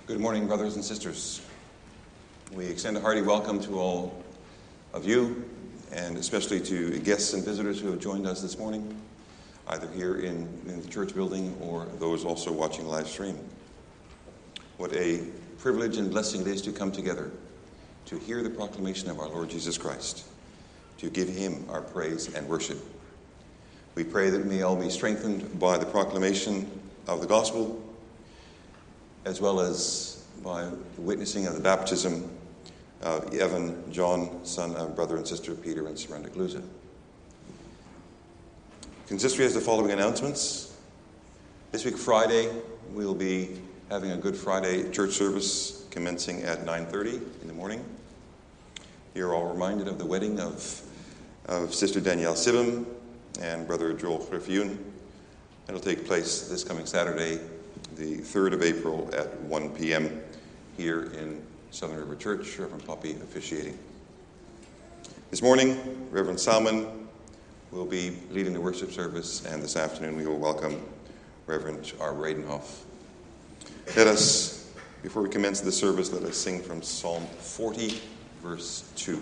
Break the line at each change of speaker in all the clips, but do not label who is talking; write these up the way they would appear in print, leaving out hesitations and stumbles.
Good morning, brothers and sisters. We extend a hearty welcome to all of you, and especially to guests and visitors who have joined us this morning, either here in the church building or those also watching live stream. What a privilege and blessing it is to come together, to hear the proclamation of our Lord Jesus Christ, to give him our praise and worship. We pray that we may all be strengthened by the proclamation of the gospel, as well as by the witnessing of the baptism of Evan, John, son of brother and sister Peter and Surrender Gluza. Consistory has the following announcements. This week, Friday, we'll be having a Good Friday church service commencing at 9:30 in the morning. You're all reminded of the wedding of Sister Danielle Sibam and Brother Joel Griffioen. It'll take place this coming Saturday, the 3rd of April at 1 p.m. here in Southern River Church, Reverend Poppy officiating. This morning, Reverend Salmon will be leading the worship service, and this afternoon we will welcome Reverend R. Radenhoff. Let us, before we commence the service, let us sing from Psalm 40, verse 2.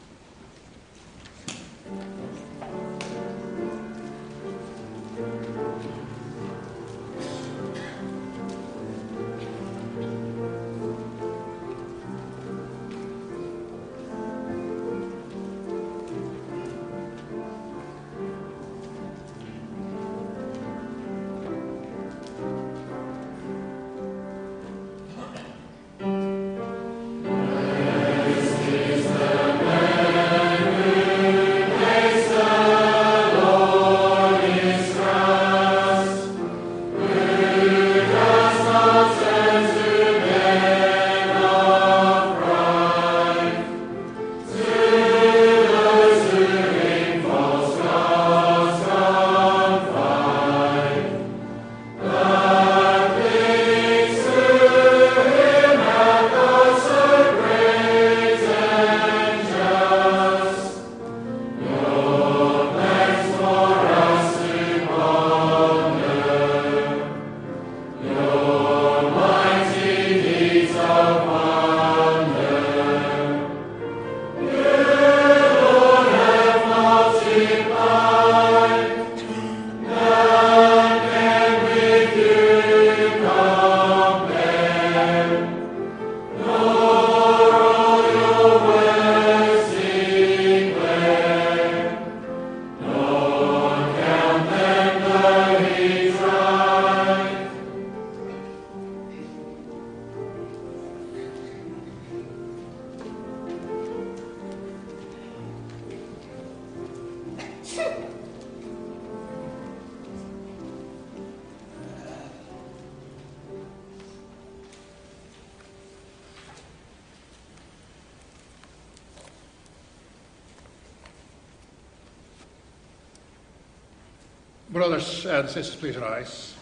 Brothers and sisters, please rise.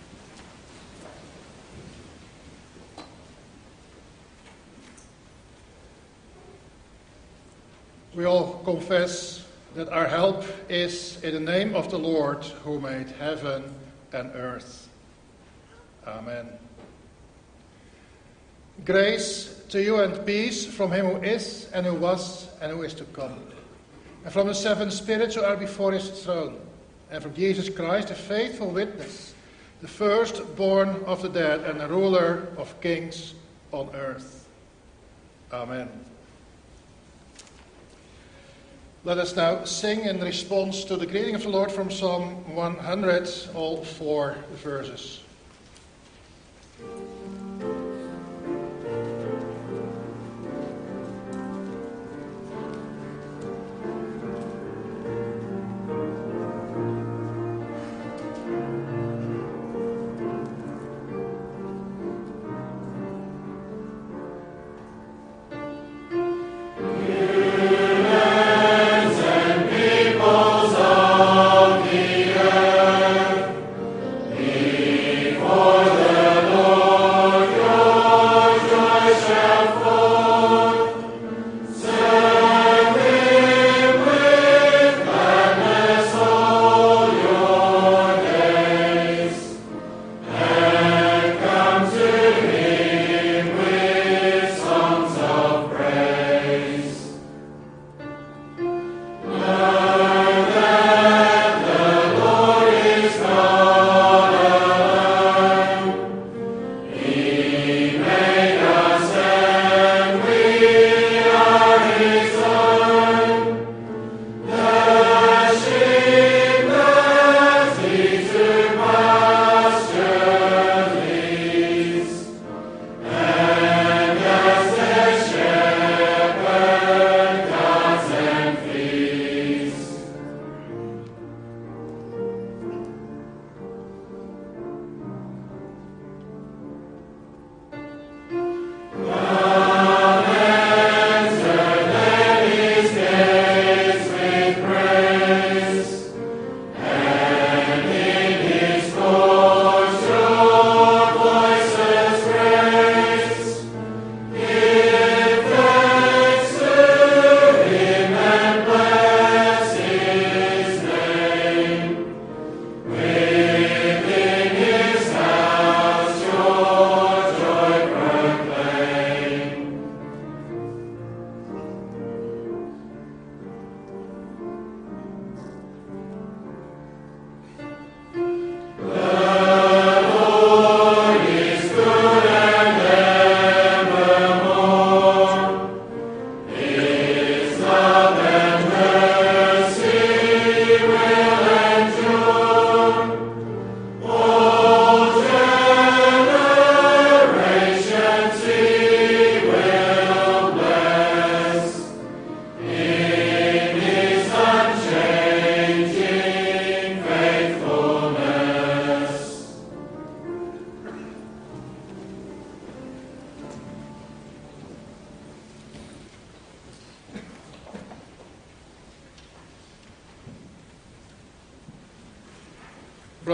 We all confess that our help is in the name of the Lord who made heaven and earth. Amen. Grace to you and peace from him who is and who was and who is to come, and from the seven spirits who are before his throne, and from Jesus Christ, the faithful witness, the firstborn of the dead and the ruler of kings on earth. Amen. Let us now sing in response to the greeting of the Lord from Psalm 100, all 4 verses.
He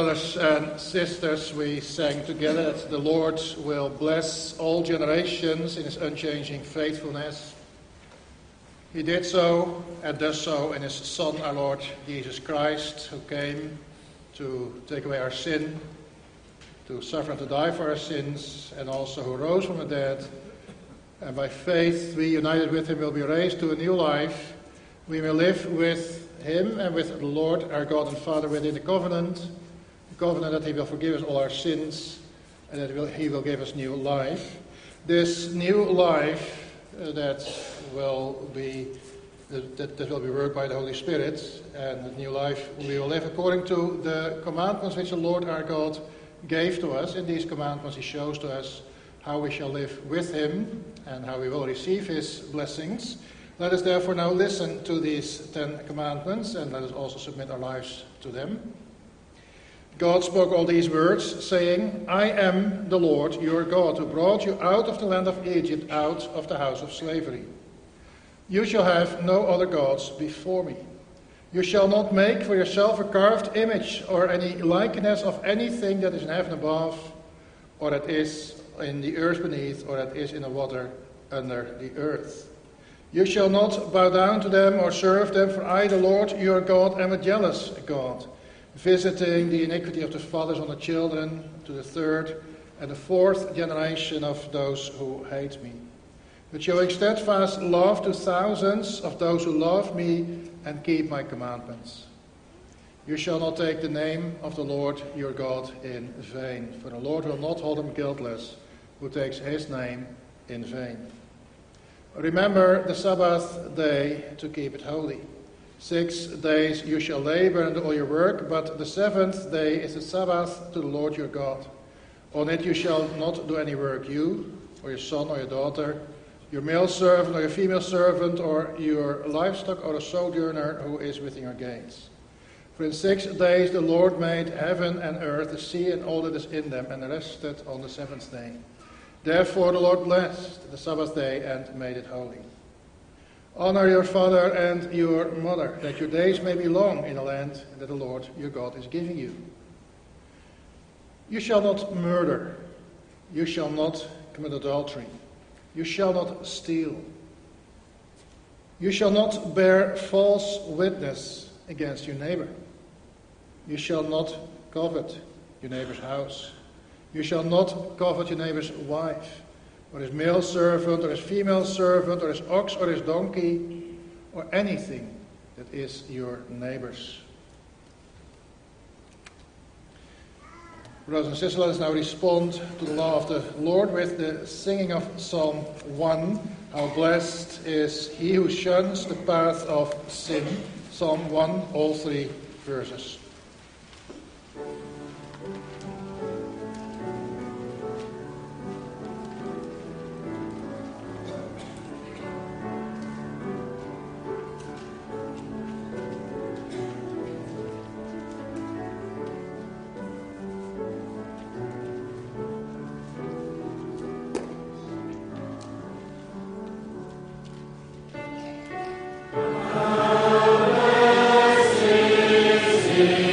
brothers and sisters, we sang together that the Lord will bless all generations in his unchanging faithfulness. He did so and does so in his Son, our Lord Jesus Christ, who came to take away our sin, to suffer and to die for our sins, and also who rose from the dead. And by faith, we, united with him, will be raised to a new life. We will live with him and with the Lord, our God and Father, within the covenant that he will forgive us all our sins, and that he will give us new life. This new life that will be worked by the Holy Spirit, and the new life we will live according to the commandments which the Lord our God gave to us. In these commandments he shows to us how we shall live with him and how we will receive his blessings. Let us therefore now listen to these 10 commandments, and let us also submit our lives to them. God spoke all these words, saying, I am the Lord your God, who brought you out of the land of Egypt, out of the house of slavery. You shall have no other gods before me. You shall not make for yourself a carved image or any likeness of anything that is in heaven above, or that is in the earth beneath, or that is in the water under the earth. You shall not bow down to them or serve them, for I, the Lord your God, am a jealous God, visiting the iniquity of the fathers on the children to the third and the fourth generation of those who hate me, but showing steadfast love to thousands of those who love me and keep my commandments. You shall not take the name of the Lord your God in vain, for the Lord will not hold him guiltless who takes his name in vain. Remember the Sabbath day to keep it holy. 6 days you shall labor and do all your work, but the 7th day is the Sabbath to the Lord your God. On it you shall not do any work, you, or your son or your daughter, your male servant or your female servant, or your livestock, or a sojourner who is within your gates. For in 6 days the Lord made heaven and earth, the sea and all that is in them, and rested on the 7th day. Therefore the Lord blessed the Sabbath day and made it holy. Honor your father and your mother, that your days may be long in the land that the Lord your God is giving you. You shall not murder. You shall not commit adultery. You shall not steal. You shall not bear false witness against your neighbor. You shall not covet your neighbor's house. You shall not covet your neighbor's wife, or his male servant, or his female servant, or his ox, or his donkey, or anything that is your neighbor's. Brothers and sisters, let us now respond to the law of the Lord with the singing of Psalm 1. How blessed is he who shuns the path of sin. Psalm 1, all 3 verses.
Amen.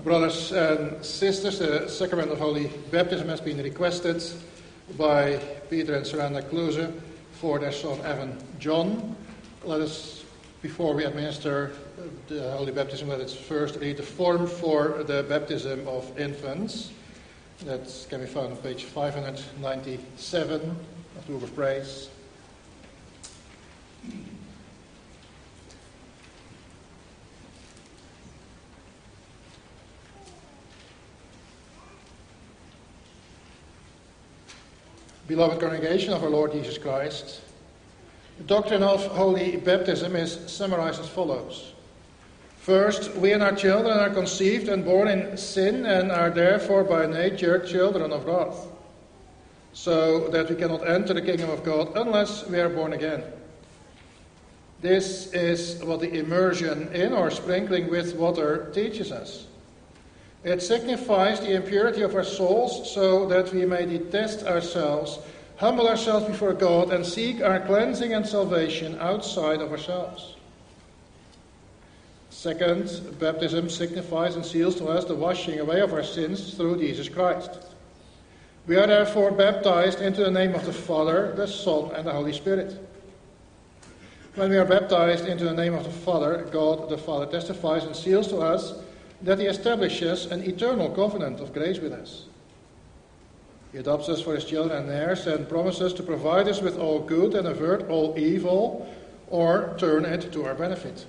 Brothers and sisters, the sacrament of holy baptism has been requested by Peter and Saranda Kluse for their son Evan John. Let us, before we administer the holy baptism, let us first read the form for the baptism of infants. That can be found on page 597 of the Book of Praise. Beloved congregation of our Lord Jesus Christ, the doctrine of holy baptism is summarized as follows. First, we and our children are conceived and born in sin and are therefore by nature children of wrath, so that we cannot enter the kingdom of God unless we are born again. This is what the immersion in or sprinkling with water teaches us. It signifies the impurity of our souls so that we may detest ourselves, humble ourselves before God, and seek our cleansing and salvation outside of ourselves. Second, baptism signifies and seals to us the washing away of our sins through Jesus Christ. We are therefore baptized into the name of the Father, the Son, and the Holy Spirit. When we are baptized into the name of the Father, God the Father testifies and seals to us that he establishes an eternal covenant of grace with us. He adopts us for his children and heirs and promises to provide us with all good and avert all evil or turn it to our benefit.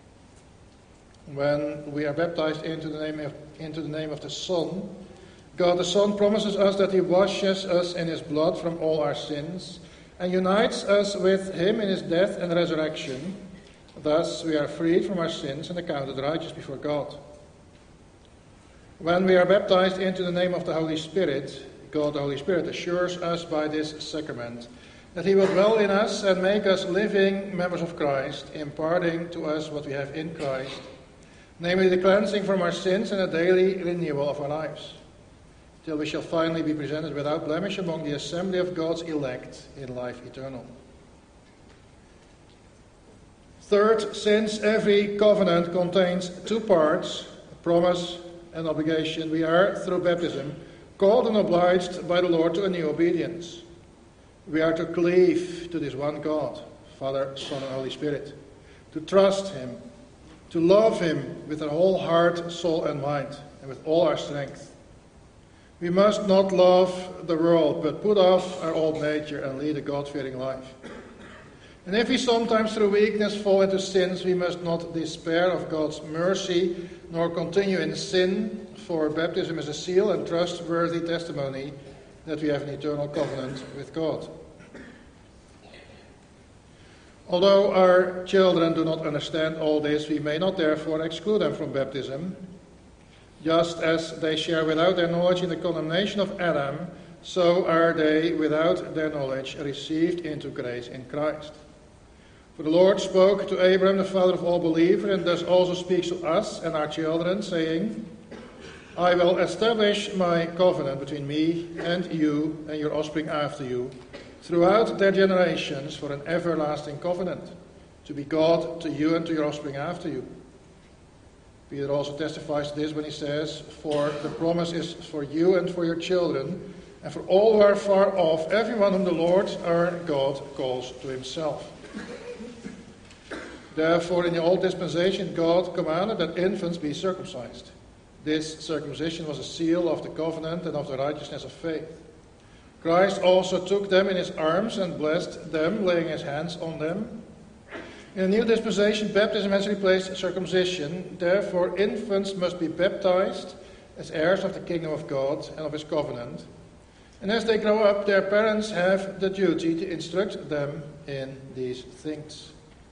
When we are baptized into the name of the Son, God the Son promises us that he washes us in his blood from all our sins and unites us with him in his death and resurrection. Thus we are freed from our sins and accounted righteous before God. When we are baptized into the name of the Holy Spirit, God the Holy Spirit assures us by this sacrament that he will dwell in us and make us living members of Christ, imparting to us what we have in Christ, namely the cleansing from our sins and a daily renewal of our lives, till we shall finally be presented without blemish among the assembly of God's elect in life eternal. Third, since every covenant contains two parts, a promise and obligation, we are, through baptism, called and obliged by the Lord to a new obedience. We are to cleave to this one God, Father, Son, and Holy Spirit, to trust him, to love him with our whole heart, soul, and mind, and with all our strength. We must not love the world, but put off our old nature and lead a God-fearing life. And if we sometimes through weakness fall into sins, we must not despair of God's mercy, nor continue in sin, for baptism is a seal and trustworthy testimony that we have an eternal covenant with God. Although our children do not understand all this, we may not therefore exclude them from baptism. Just as they share without their knowledge in the condemnation of Adam, so are they without their knowledge received into grace in Christ. For the Lord spoke to Abraham, the father of all believers, and thus also speaks to us and our children, saying, I will establish my covenant between me and you and your offspring after you, throughout their generations, for an everlasting covenant, to be God to you and to your offspring after you. Peter also testifies to this when he says, for the promise is for you and for your children, and for all who are far off, everyone whom the Lord our God calls to himself. Therefore, in the old dispensation, God commanded that infants be circumcised. This circumcision was a seal of the covenant and of the righteousness of faith. Christ also took them in his arms and blessed them, laying his hands on them. In the new dispensation, baptism has replaced circumcision. Therefore, infants must be baptized as heirs of the kingdom of God and of his covenant. And as they grow up, their parents have the duty to instruct them in these things.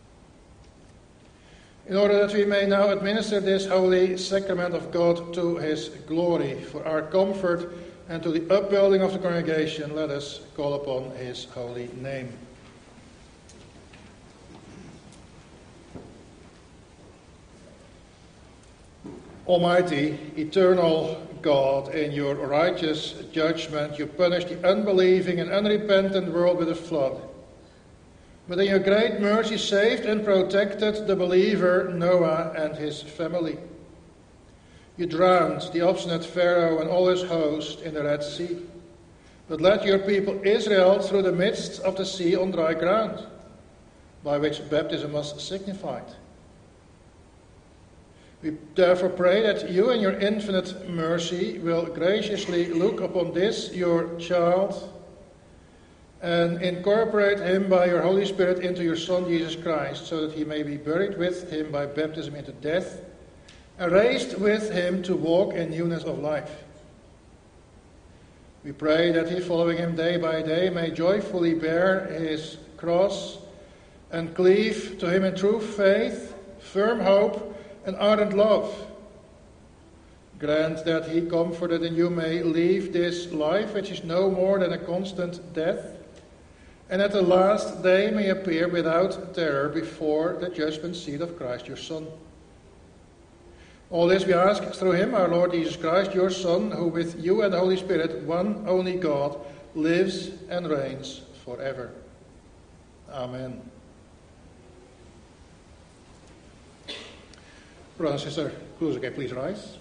In order that we may now administer this holy sacrament of God to his glory, for our comfort and to the upbuilding of the congregation, let us call upon his holy name. Almighty, eternal God, in your righteous judgment, you punished the unbelieving and unrepentant world with a flood. But in your great mercy saved and protected the believer Noah and his family. You drowned the obstinate Pharaoh and all his host in the Red Sea. But led your people Israel through the midst of the sea on dry ground, by which baptism was signified. We therefore pray that you in your infinite mercy will graciously look upon this, your child, and incorporate him by your Holy Spirit into your Son Jesus Christ, so that he may be buried with him by baptism into death, and raised with him to walk in newness of life. We pray that he, following him day by day, may joyfully bear his cross and cleave to him in true faith, firm hope, and ardent love. Grant that he, comforted in you, may leave this life, which is no more than a constant death, and at the last day may appear without terror before the judgment seat of Christ your Son. All this we ask through him, our Lord Jesus Christ, your Son, who with you and the Holy Spirit, one only God, lives and reigns forever. Amen. Brother and Sister Kloos, okay, please rise.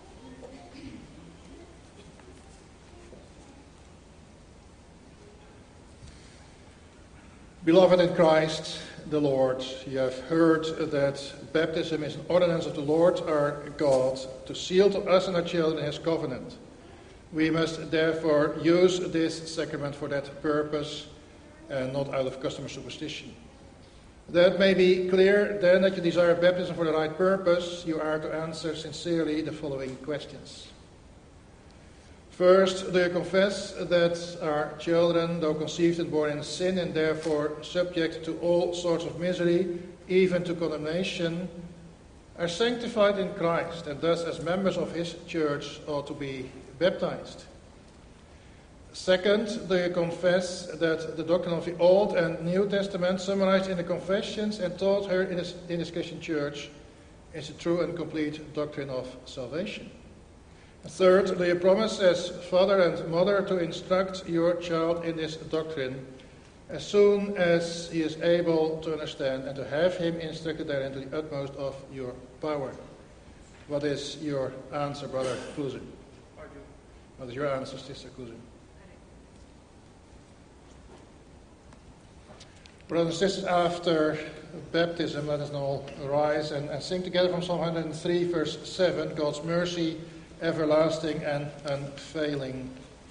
Beloved in Christ the Lord, you have heard that baptism is an ordinance of the Lord our God to seal to us and our children his covenant. We must therefore use this sacrament for that purpose and not out of custom or superstition. That may be clear then that you desire baptism for the right purpose. You are to answer sincerely the following questions. First, do you confess that our children, though conceived and born in sin and therefore subject to all sorts of misery, even to condemnation, are sanctified in Christ and thus as members of his church ought to be baptized? Second, do you confess that the doctrine of the Old and New Testament summarized in the Confessions and taught here in this Christian church is the true and complete doctrine of salvation? Third, do you promise as father and mother to instruct your child in this doctrine as soon as he is able to understand and to have him instructed therein to the utmost of your power? What is your answer, Brother Kloos? What is your answer, Sister Kloos? Brothers and sisters, after baptism, let us all rise and sing together from Psalm 103, verse 7, God's mercy everlasting and unfailing.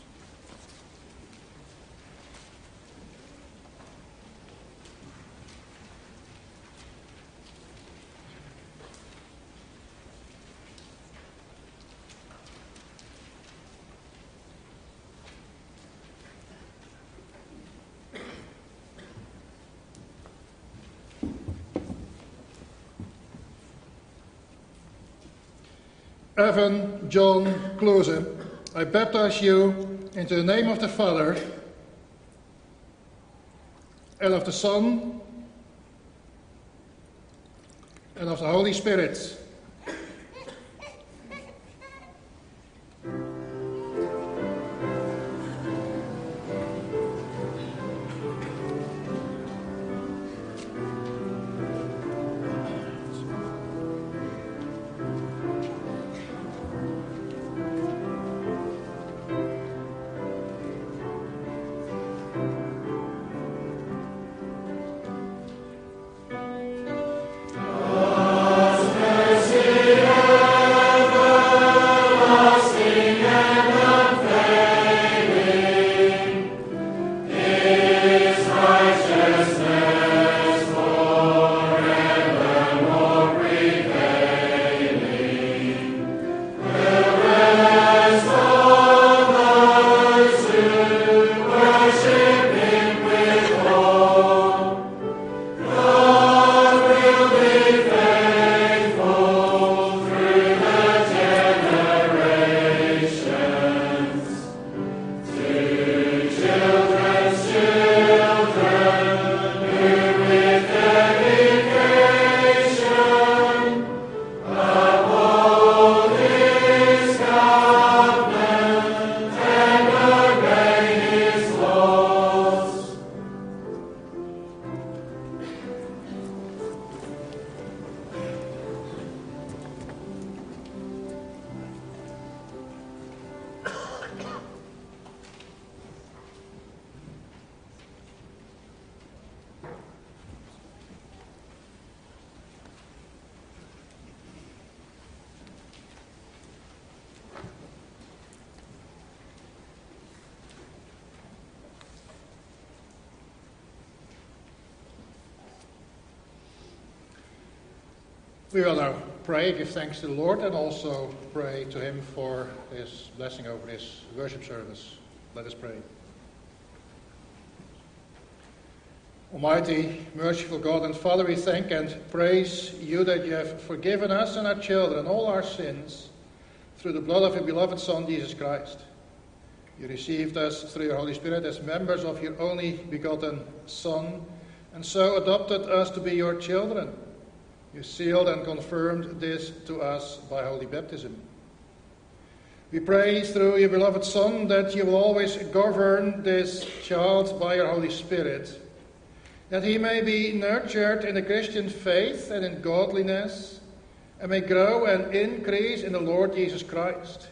Evan John Kloos, I baptize you into the name of the Father and of the Son and of the Holy Spirit.
Amen.
We will now pray, give thanks to the Lord, and also pray to Him for His blessing over this worship service. Let us pray. Almighty, merciful God and Father, we thank and praise you that you have forgiven us and our children all our sins through the blood of your beloved Son, Jesus Christ. You received us through your Holy Spirit as members of your only begotten Son, and so adopted us to be your children. You sealed and confirmed this to us by holy baptism. We pray through your beloved Son that you will always govern this child by your Holy Spirit, that he may be nurtured in the Christian faith and in godliness, and may grow and increase in the Lord Jesus Christ.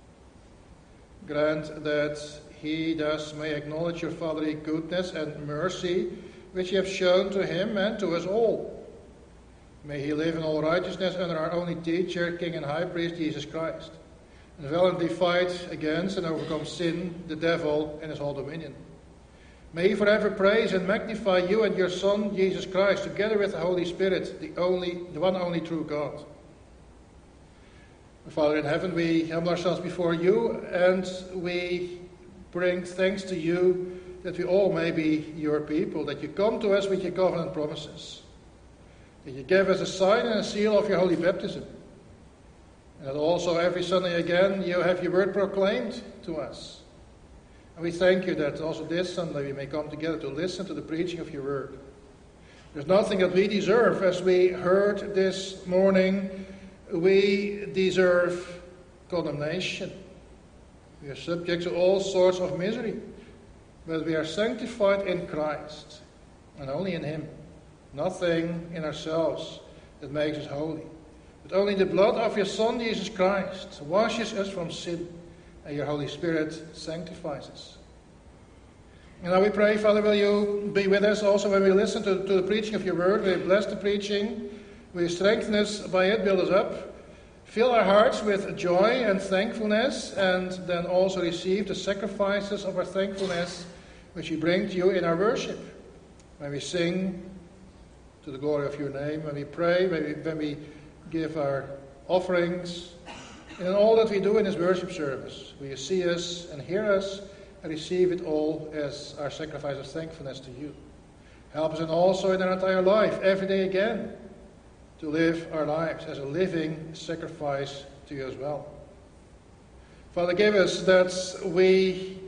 Grant that he thus may acknowledge your fatherly goodness and mercy, which you have shown to him and to us all. May he live in all righteousness under our only teacher, King and High Priest, Jesus Christ, and valiantly fight against and overcome sin, the devil, and his whole dominion. May he forever praise and magnify you and your Son, Jesus Christ, together with the Holy Spirit, the one only true God. Father in heaven, we humble ourselves before you, and we bring thanks to you that we all may be your people, that you come to us with your covenant promises, that you give us a sign and a seal of your holy baptism, and that also every Sunday again you have your word proclaimed to us. And we thank you that also this Sunday we may come together to listen to the preaching of your word. There's nothing that we deserve, as we heard this morning. We deserve condemnation. We are subject to all sorts of misery, but we are sanctified in Christ, and only in him. Nothing in ourselves that makes us holy, but only the blood of your Son, Jesus Christ, washes us from sin, and your Holy Spirit sanctifies us. And now we pray, Father, will you be with us also when we listen to the preaching of your word? Will you bless the preaching? Will you strengthen us by it, build us up? Fill our hearts with joy and thankfulness, and then also receive the sacrifices of our thankfulness which we bring to you in our worship. When we sing to the glory of your name, when we pray, when we give our offerings, and in all that we do in this worship service, will you see us and hear us and receive it all as our sacrifice of thankfulness to you. Help us and also in our entire life, every day again, to live our lives as a living sacrifice to you as well. Father, give us that we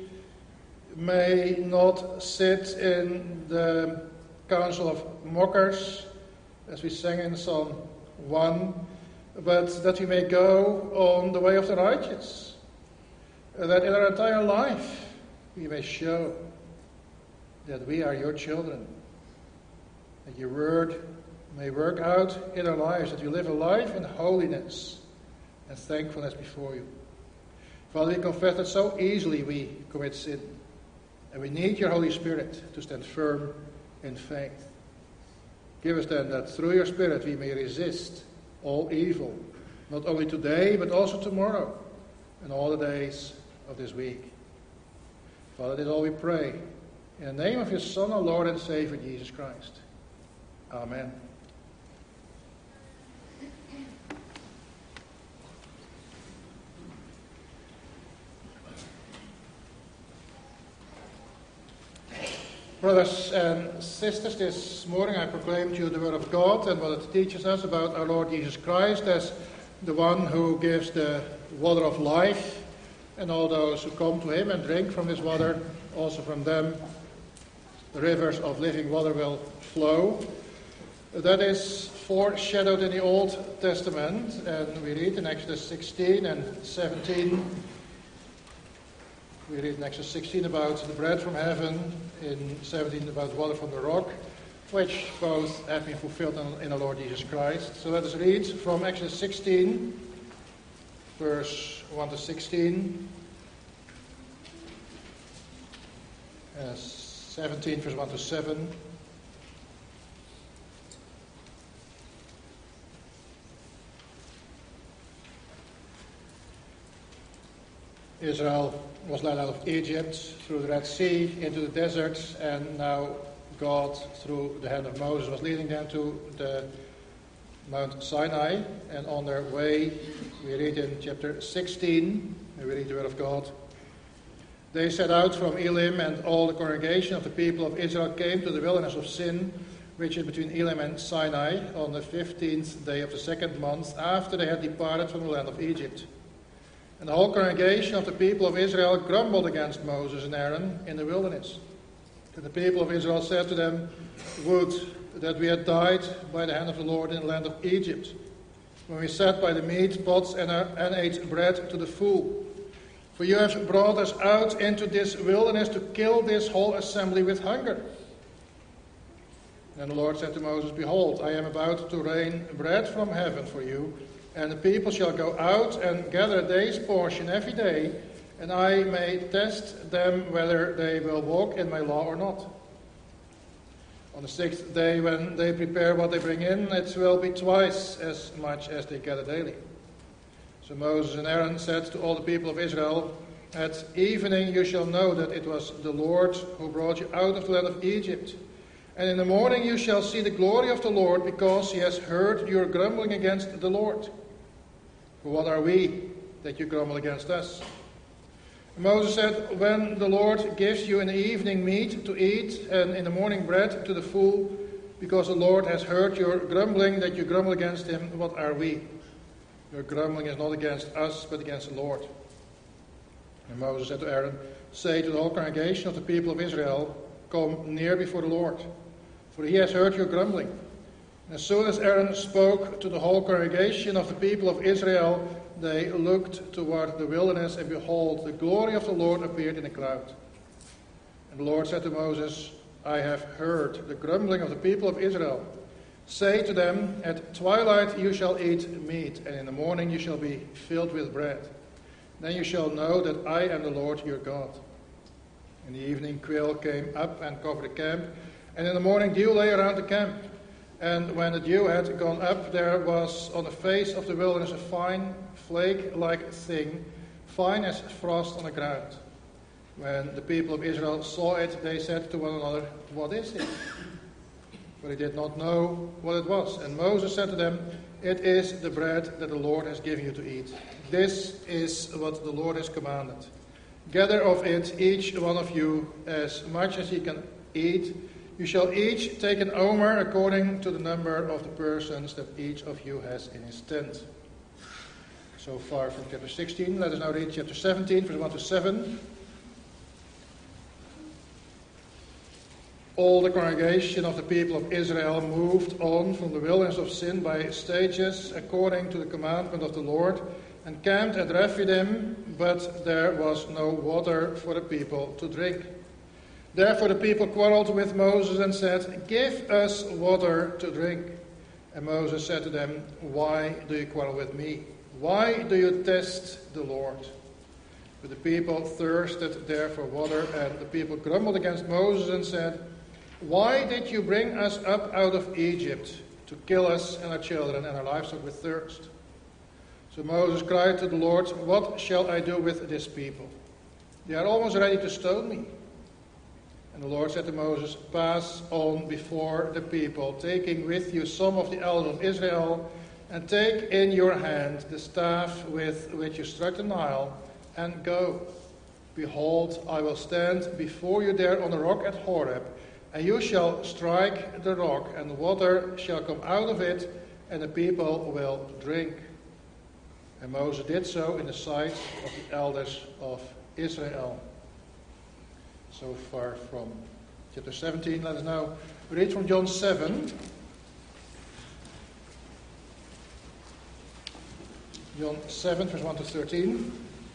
may not sit in the council of mockers, as we sang in Psalm 1, but that we may go on the way of the righteous, that in our entire life we may show that we are your children, that your word may work out in our lives, that we live a life in holiness and thankfulness before you. Father, we confess that so easily we commit sin, and we need your Holy Spirit to stand firm in faith. Give us then that through your Spirit we may resist all evil, not only today but also tomorrow and all the days of this week. Father, this all we pray in the name of your Son, our Lord and Savior, Jesus Christ. Amen. Brothers and sisters, this morning I proclaim to you the Word of God and what it teaches us about our Lord Jesus Christ as the one who gives the water of life, and all those who come to him and drink from this water, also from them the rivers of living water will flow. That is foreshadowed in the Old Testament, and we read in Exodus 16 and 17. We read in Exodus 16 about the bread from heaven, in 17 about water from the rock, which both have been fulfilled in our Lord Jesus Christ. So let us read from Exodus 16, verse 1 to 16, 17, verse 1 to 7. Israel was led out of Egypt through the Red Sea into the desert, and now God, through the hand of Moses, was leading them to the Mount Sinai, and on their way, we read in chapter 16, and we read the word of God. They set out from Elim, and all the congregation of the people of Israel came to the wilderness of Sin, which is between Elim and Sinai, on the 15th day of the second month, after they had departed from the land of Egypt. And the whole congregation of the people of Israel grumbled against Moses and Aaron in the wilderness. And the people of Israel said to them, "Would that we had died by the hand of the Lord in the land of Egypt, when we sat by the meat pots and ate bread to the full. For you have brought us out into this wilderness to kill this whole assembly with hunger." And the Lord said to Moses, "Behold, I am about to rain bread from heaven for you, and the people shall go out and gather a day's portion every day, and I may test them whether they will walk in my law or not. On the 6th day, when they prepare what they bring in, it will be twice as much as they gather daily." So Moses and Aaron said to all the people of Israel, "At evening you shall know that it was the Lord who brought you out of the land of Egypt. And in the morning you shall see the glory of the Lord, because he has heard your grumbling against the Lord. For what are we that you grumble against us?" And Moses said, "When the Lord gives you in the evening meat to eat, and in the morning bread to the full, because the Lord has heard your grumbling that you grumble against him, what are we? Your grumbling is not against us, but against the Lord." And Moses said to Aaron, "Say to the whole congregation of the people of Israel, come near before the Lord, for he has heard your grumbling." And as soon as Aaron spoke to the whole congregation of the people of Israel, they looked toward the wilderness, and behold, the glory of the Lord appeared in a cloud. And the Lord said to Moses, "I have heard the grumbling of the people of Israel. Say to them, at twilight you shall eat meat, and in the morning you shall be filled with bread. Then you shall know that I am the Lord your God." In the evening quail came up and covered the camp, and in the morning dew lay around the camp. And when the dew had gone up, there was on the face of the wilderness a fine flake-like thing, fine as frost on the ground. When the people of Israel saw it, they said to one another, "What is it?" For they did not know what it was. And Moses said to them, "It is the bread that the Lord has given you to eat. This is what the Lord has commanded. Gather of it, each one of you, as much as he can eat. You shall each take an omer according to the number of the persons that each of you has in his tent." So far from chapter 16. Let us now read chapter 17, verse 1 to 7. All the congregation of the people of Israel moved on from the wilderness of Sin by stages, according to the commandment of the Lord, and camped at Rephidim, but there was no water for the people to drink. Therefore the people quarreled with Moses and said, "Give us water to drink." And Moses said to them, "Why do you quarrel with me? Why do you test the Lord?" But the people thirsted there for water, and the people grumbled against Moses and said, "Why did you bring us up out of Egypt to kill us and our children and our livestock with thirst?" So Moses cried to the Lord, "What shall I do with this people? They are almost ready to stone me." And the Lord said to Moses, "Pass on before the people, taking with you some of the elders of Israel, and take in your hand the staff with which you struck the Nile, and go. Behold, I will stand before you there on the rock at Horeb, and you shall strike the rock, and the water shall come out of it, and the people will drink." And Moses did so in the sight of the elders of Israel. So far from chapter 17. Let us now read from John 7. John 7, verse 1 to 13.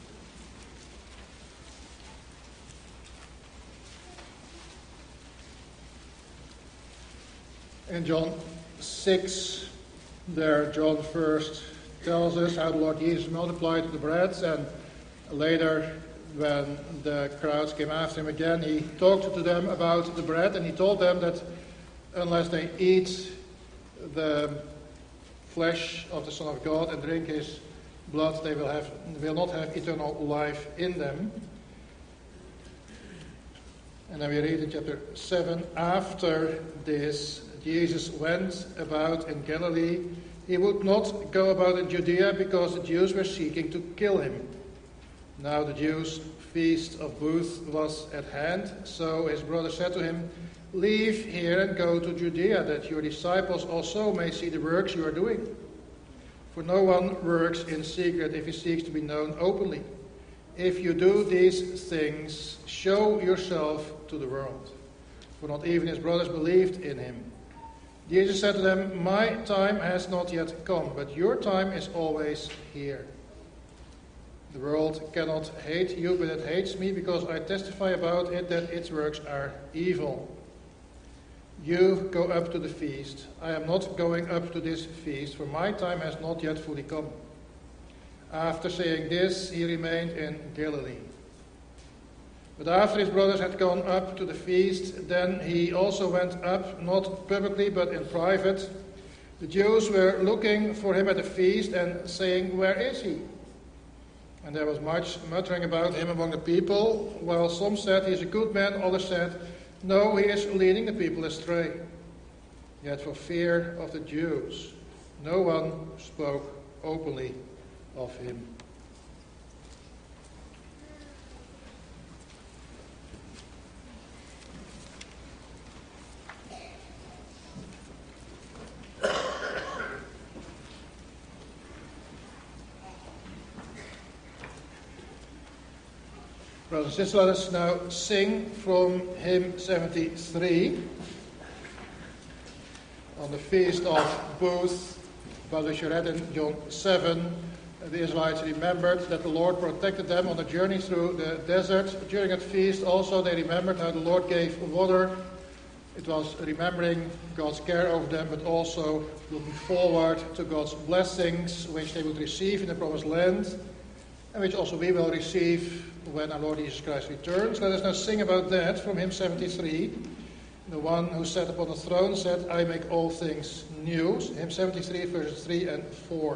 In John 6, there John first tells us how the Lord Jesus multiplied the bread, and later when the crowds came after him again, he talked to them about the bread, and he told them that unless they eat the flesh of the Son of God and drink his blood, they will not have eternal life in them. And then we read in chapter 7, after this, Jesus went about in Galilee, he would not go about in Judea because the Jews were seeking to kill him. Now the Jews' feast of booths was at hand, so his brother said to him, "Leave here and go to Judea, that your disciples also may see the works you are doing. For no one works in secret if he seeks to be known openly. If you do these things, show yourself to the world." For not even his brothers believed in him. Jesus said to them, "My time has not yet come, but your time is always here. The world cannot hate you, but it hates me because I testify about it that its works are evil. You go up to the feast. I am not going up to this feast, for my time has not yet fully come." After saying this, he remained in Galilee. But after his brothers had gone up to the feast, then he also went up, not publicly but in private. The Jews were looking for him at the feast and saying, "Where is he?" And there was much muttering about him among the people, while some said, "He is a good man," others said, "No, he is leading the people astray." Yet for fear of the Jews, no one spoke openly of him. Brothers and sisters, let us now sing from hymn 73 on the Feast of Booths, about which you read in John 7. The Israelites remembered that the Lord protected them on the journey through the desert. During that feast also they remembered how the Lord gave water. It was remembering God's care over them, but also looking forward to God's blessings, which they would receive in the promised land, and which also we will receive when our Lord Jesus Christ returns. Let us now sing about that from hymn 73. The one who sat upon the throne said, "I make all things new." Hymn 73, verses 3 and 4.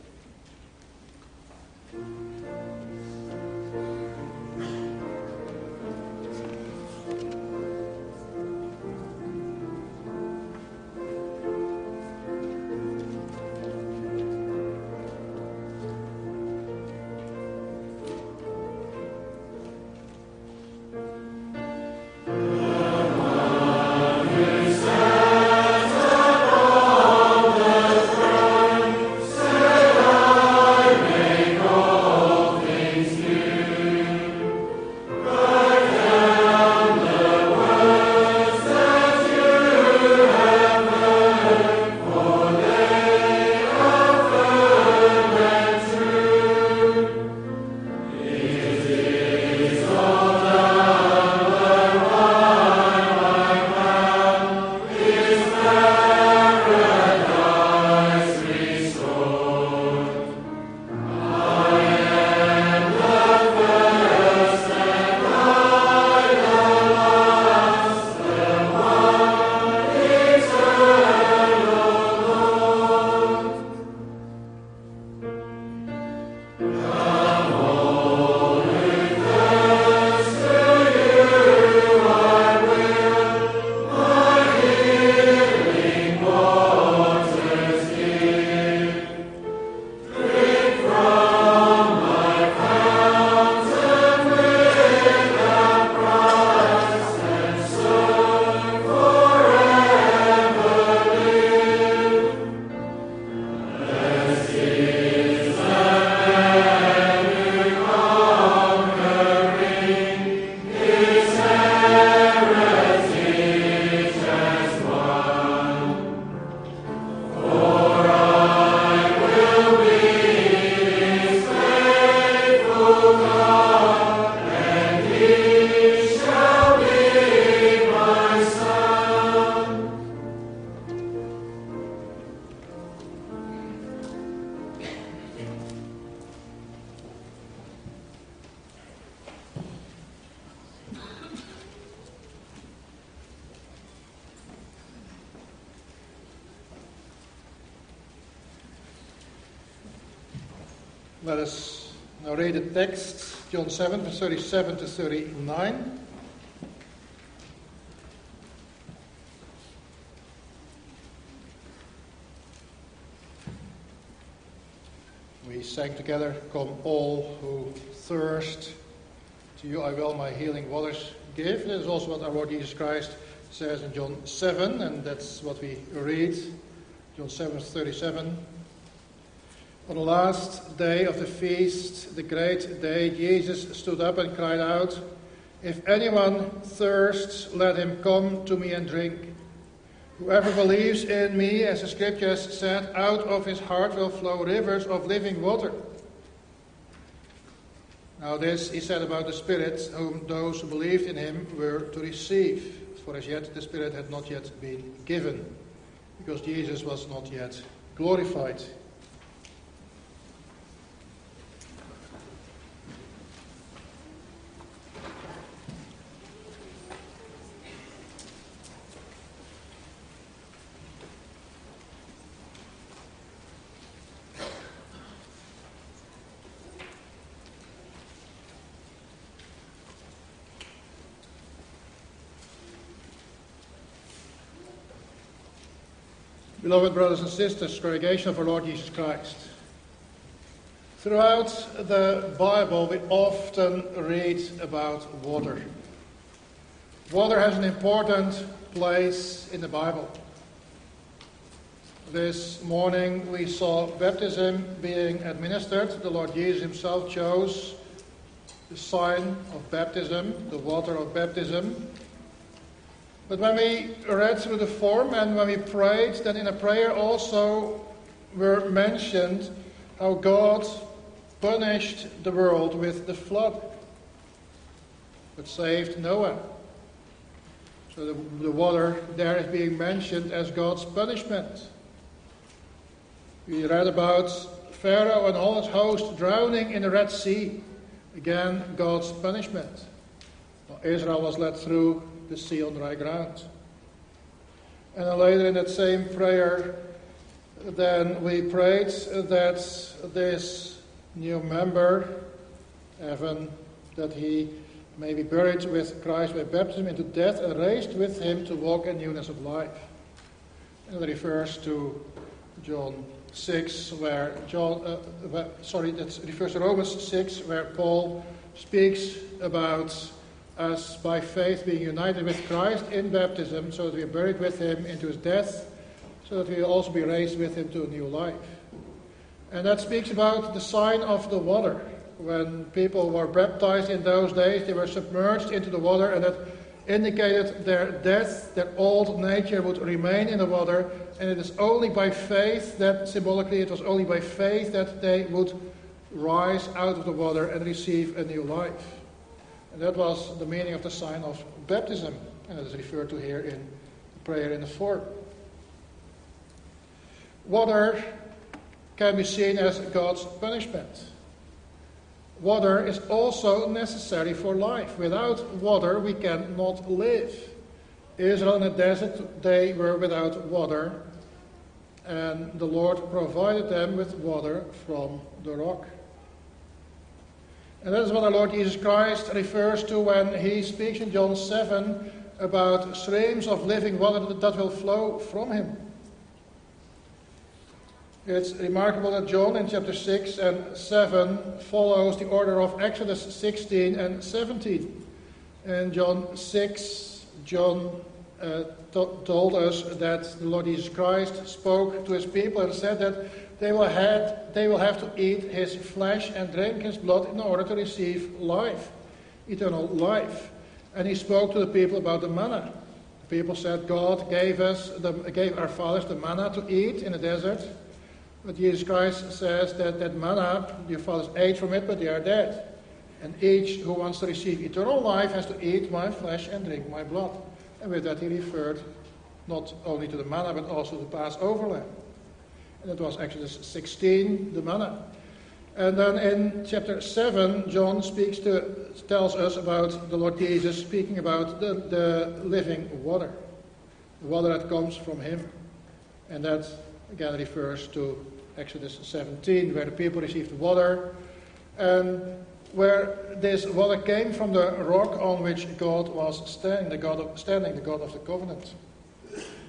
Let us now read the text, John 7, verse 37 to 39. sang together, "Come all who thirst, to you I will my healing waters give." That is also what our Lord Jesus Christ says in John 7, and that's what we read, John 7:37. On the last day of the feast, the great day, Jesus stood up and cried out, "If anyone thirsts, let him come to me and drink. Whoever believes in me, as the scriptures said, out of his heart will flow rivers of living water." Now this he said about the Spirit, whom those who believed in him were to receive. For as yet the Spirit had not yet been given, because Jesus was not yet glorified. Beloved brothers and sisters, congregation of our Lord Jesus Christ. Throughout the Bible, we often read about water. Water has an important place in the Bible. This morning we saw baptism being administered. The Lord Jesus himself chose the sign of baptism, the water of baptism. But when we read through the form and when we prayed, then in a prayer also were mentioned how God punished the world with the flood, but saved Noah. So the water there is being mentioned as God's punishment. We read about Pharaoh and all his host drowning in the Red Sea. Again, God's punishment. Well, Israel was led through the sea on dry ground. And then later in that same prayer, then we prayed that this new member, Evan, that he may be buried with Christ by baptism into death and raised with him to walk in newness of life. And that refers to John 6, that refers to Romans 6, where Paul speaks about us by faith being united with Christ in baptism, so that we are buried with him into his death, so that we will also be raised with him to a new life. And that speaks about the sign of the water. When people were baptized in those days, they were submerged into the water, and that indicated their death, their old nature would remain in the water, and it is only by faith that, symbolically, it was only by faith that they would rise out of the water and receive a new life. And that was the meaning of the sign of baptism, and it is referred to here in the prayer in the form. Water can be seen as God's punishment. Water is also necessary for life. Without water, we cannot live. Israel in the desert, they were without water, and the Lord provided them with water from the rock. And that is what our Lord Jesus Christ refers to when he speaks in John 7 about streams of living water that will flow from him. It's remarkable that John in chapter 6 and 7 follows the order of Exodus 16 and 17. In John 6, John told us that the Lord Jesus Christ spoke to his people and said that they will have to eat his flesh and drink his blood in order to receive life, eternal life. And he spoke to the people about the manna. The people said God gave our fathers the manna to eat in the desert. But Jesus Christ says that manna, your fathers ate from it, but they are dead. And each who wants to receive eternal life has to eat my flesh and drink my blood. And with that he referred not only to the manna, but also the Passover lamb. And that was Exodus 16, the manna. And then in chapter 7, John tells us about the Lord Jesus speaking about the living water. The water that comes from him. And that again refers to Exodus 17, where the people received water, and where this water came from the rock on which God was standing, the God of the covenant.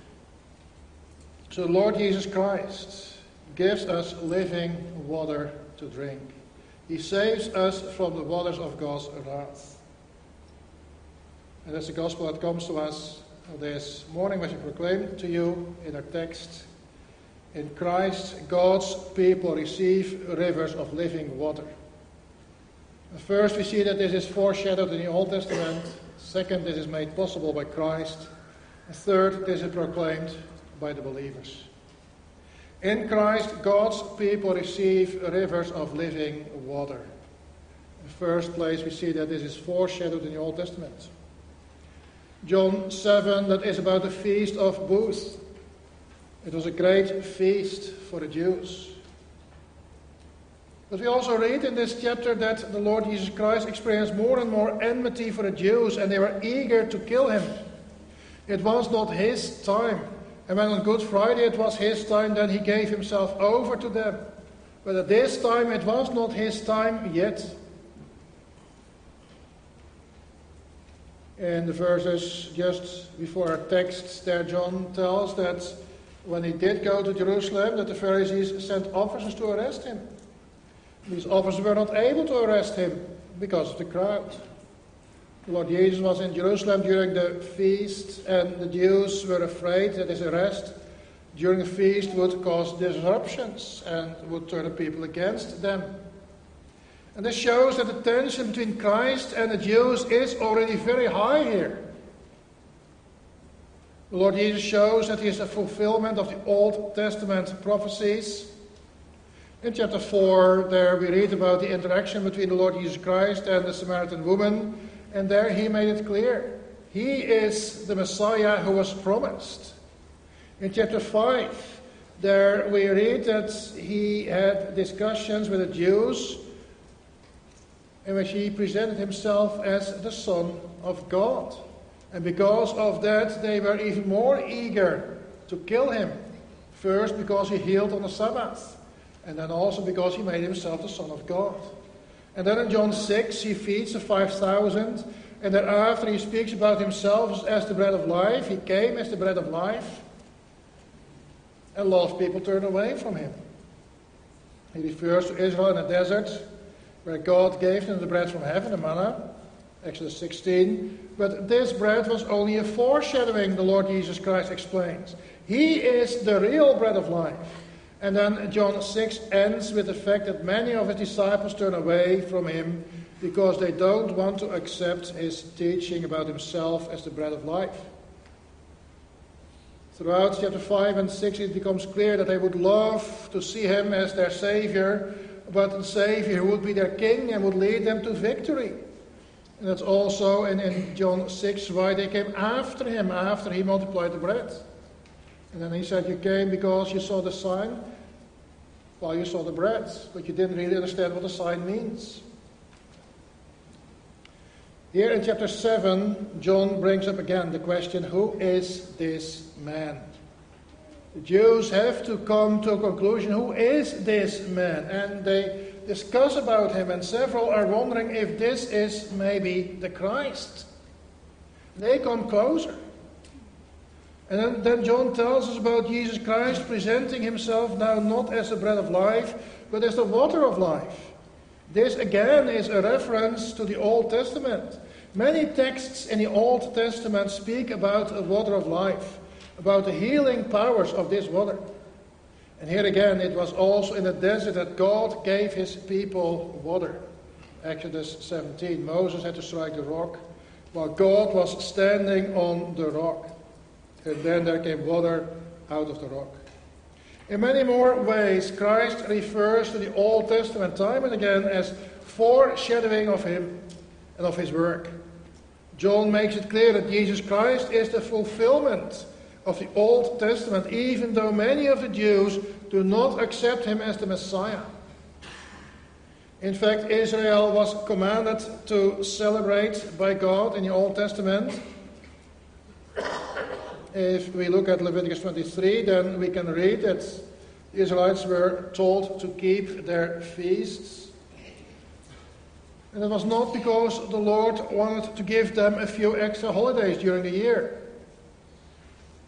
So the Lord Jesus Christ gives us living water to drink. He saves us from the waters of God's wrath. And that's the gospel that comes to us this morning, which we proclaim to you in our text. In Christ, God's people receive rivers of living water. And first, we see that this is foreshadowed in the Old Testament. Second, this is made possible by Christ. And third, this is proclaimed by the believers. In Christ, God's people receive rivers of living water. In the first place, we see that this is foreshadowed in the Old Testament. John 7, that is about the Feast of Booths. It was a great feast for the Jews. But we also read in this chapter that the Lord Jesus Christ experienced more and more enmity for the Jews, and they were eager to kill him. It was not his time. And when on Good Friday it was his time, then he gave himself over to them. But at this time it was not his time yet. In the verses just before our text there, John tells that when he did go to Jerusalem, that the Pharisees sent officers to arrest him. These officers were not able to arrest him because of the crowd. The Lord Jesus was in Jerusalem during the feast, and the Jews were afraid that his arrest during the feast would cause disruptions and would turn the people against them. And this shows that the tension between Christ and the Jews is already very high here. The Lord Jesus shows that he is a fulfillment of the Old Testament prophecies. In chapter 4, there we read about the interaction between the Lord Jesus Christ and the Samaritan woman. And there he made it clear. He is the Messiah who was promised. In chapter 5, there we read that he had discussions with the Jews in which he presented himself as the Son of God. And because of that, they were even more eager to kill him. First, because he healed on the Sabbath. And then also because he made himself the Son of God. And then in John 6, he feeds the 5,000. And thereafter he speaks about himself as the bread of life. He came as the bread of life. And a lot of people turn away from him. He refers to Israel in the desert, where God gave them the bread from heaven, the manna, Exodus 16. But this bread was only a foreshadowing, the Lord Jesus Christ explains. He is the real bread of life. And then John 6 ends with the fact that many of his disciples turn away from him because they don't want to accept his teaching about himself as the bread of life. Throughout chapter 5 and 6 it becomes clear that they would love to see him as their Savior, but the Savior would be their King and would lead them to victory. And that's also in John 6 why they came after him after he multiplied the bread. And then he said, you came because you saw the sign? Well, you saw the bread, but you didn't really understand what the sign means. Here in chapter 7, John brings up again the question, who is this man? The Jews have to come to a conclusion, who is this man? And they discuss about him, and several are wondering if this is maybe the Christ. They come closer. And then John tells us about Jesus Christ presenting himself now not as the bread of life, but as the water of life. This again is a reference to the Old Testament. Many texts in the Old Testament speak about the water of life, about the healing powers of this water. And here again, it was also in the desert that God gave his people water. Exodus 17, Moses had to strike the rock, while God was standing on the rock. And then there came water out of the rock. In many more ways, Christ refers to the Old Testament time and again as foreshadowing of him and of his work. John makes it clear that Jesus Christ is the fulfillment of the Old Testament, even though many of the Jews do not accept him as the Messiah. In fact, Israel was commanded to celebrate by God in the Old Testament. If we look at Leviticus 23, then we can read that the Israelites were told to keep their feasts. And it was not because the Lord wanted to give them a few extra holidays during the year.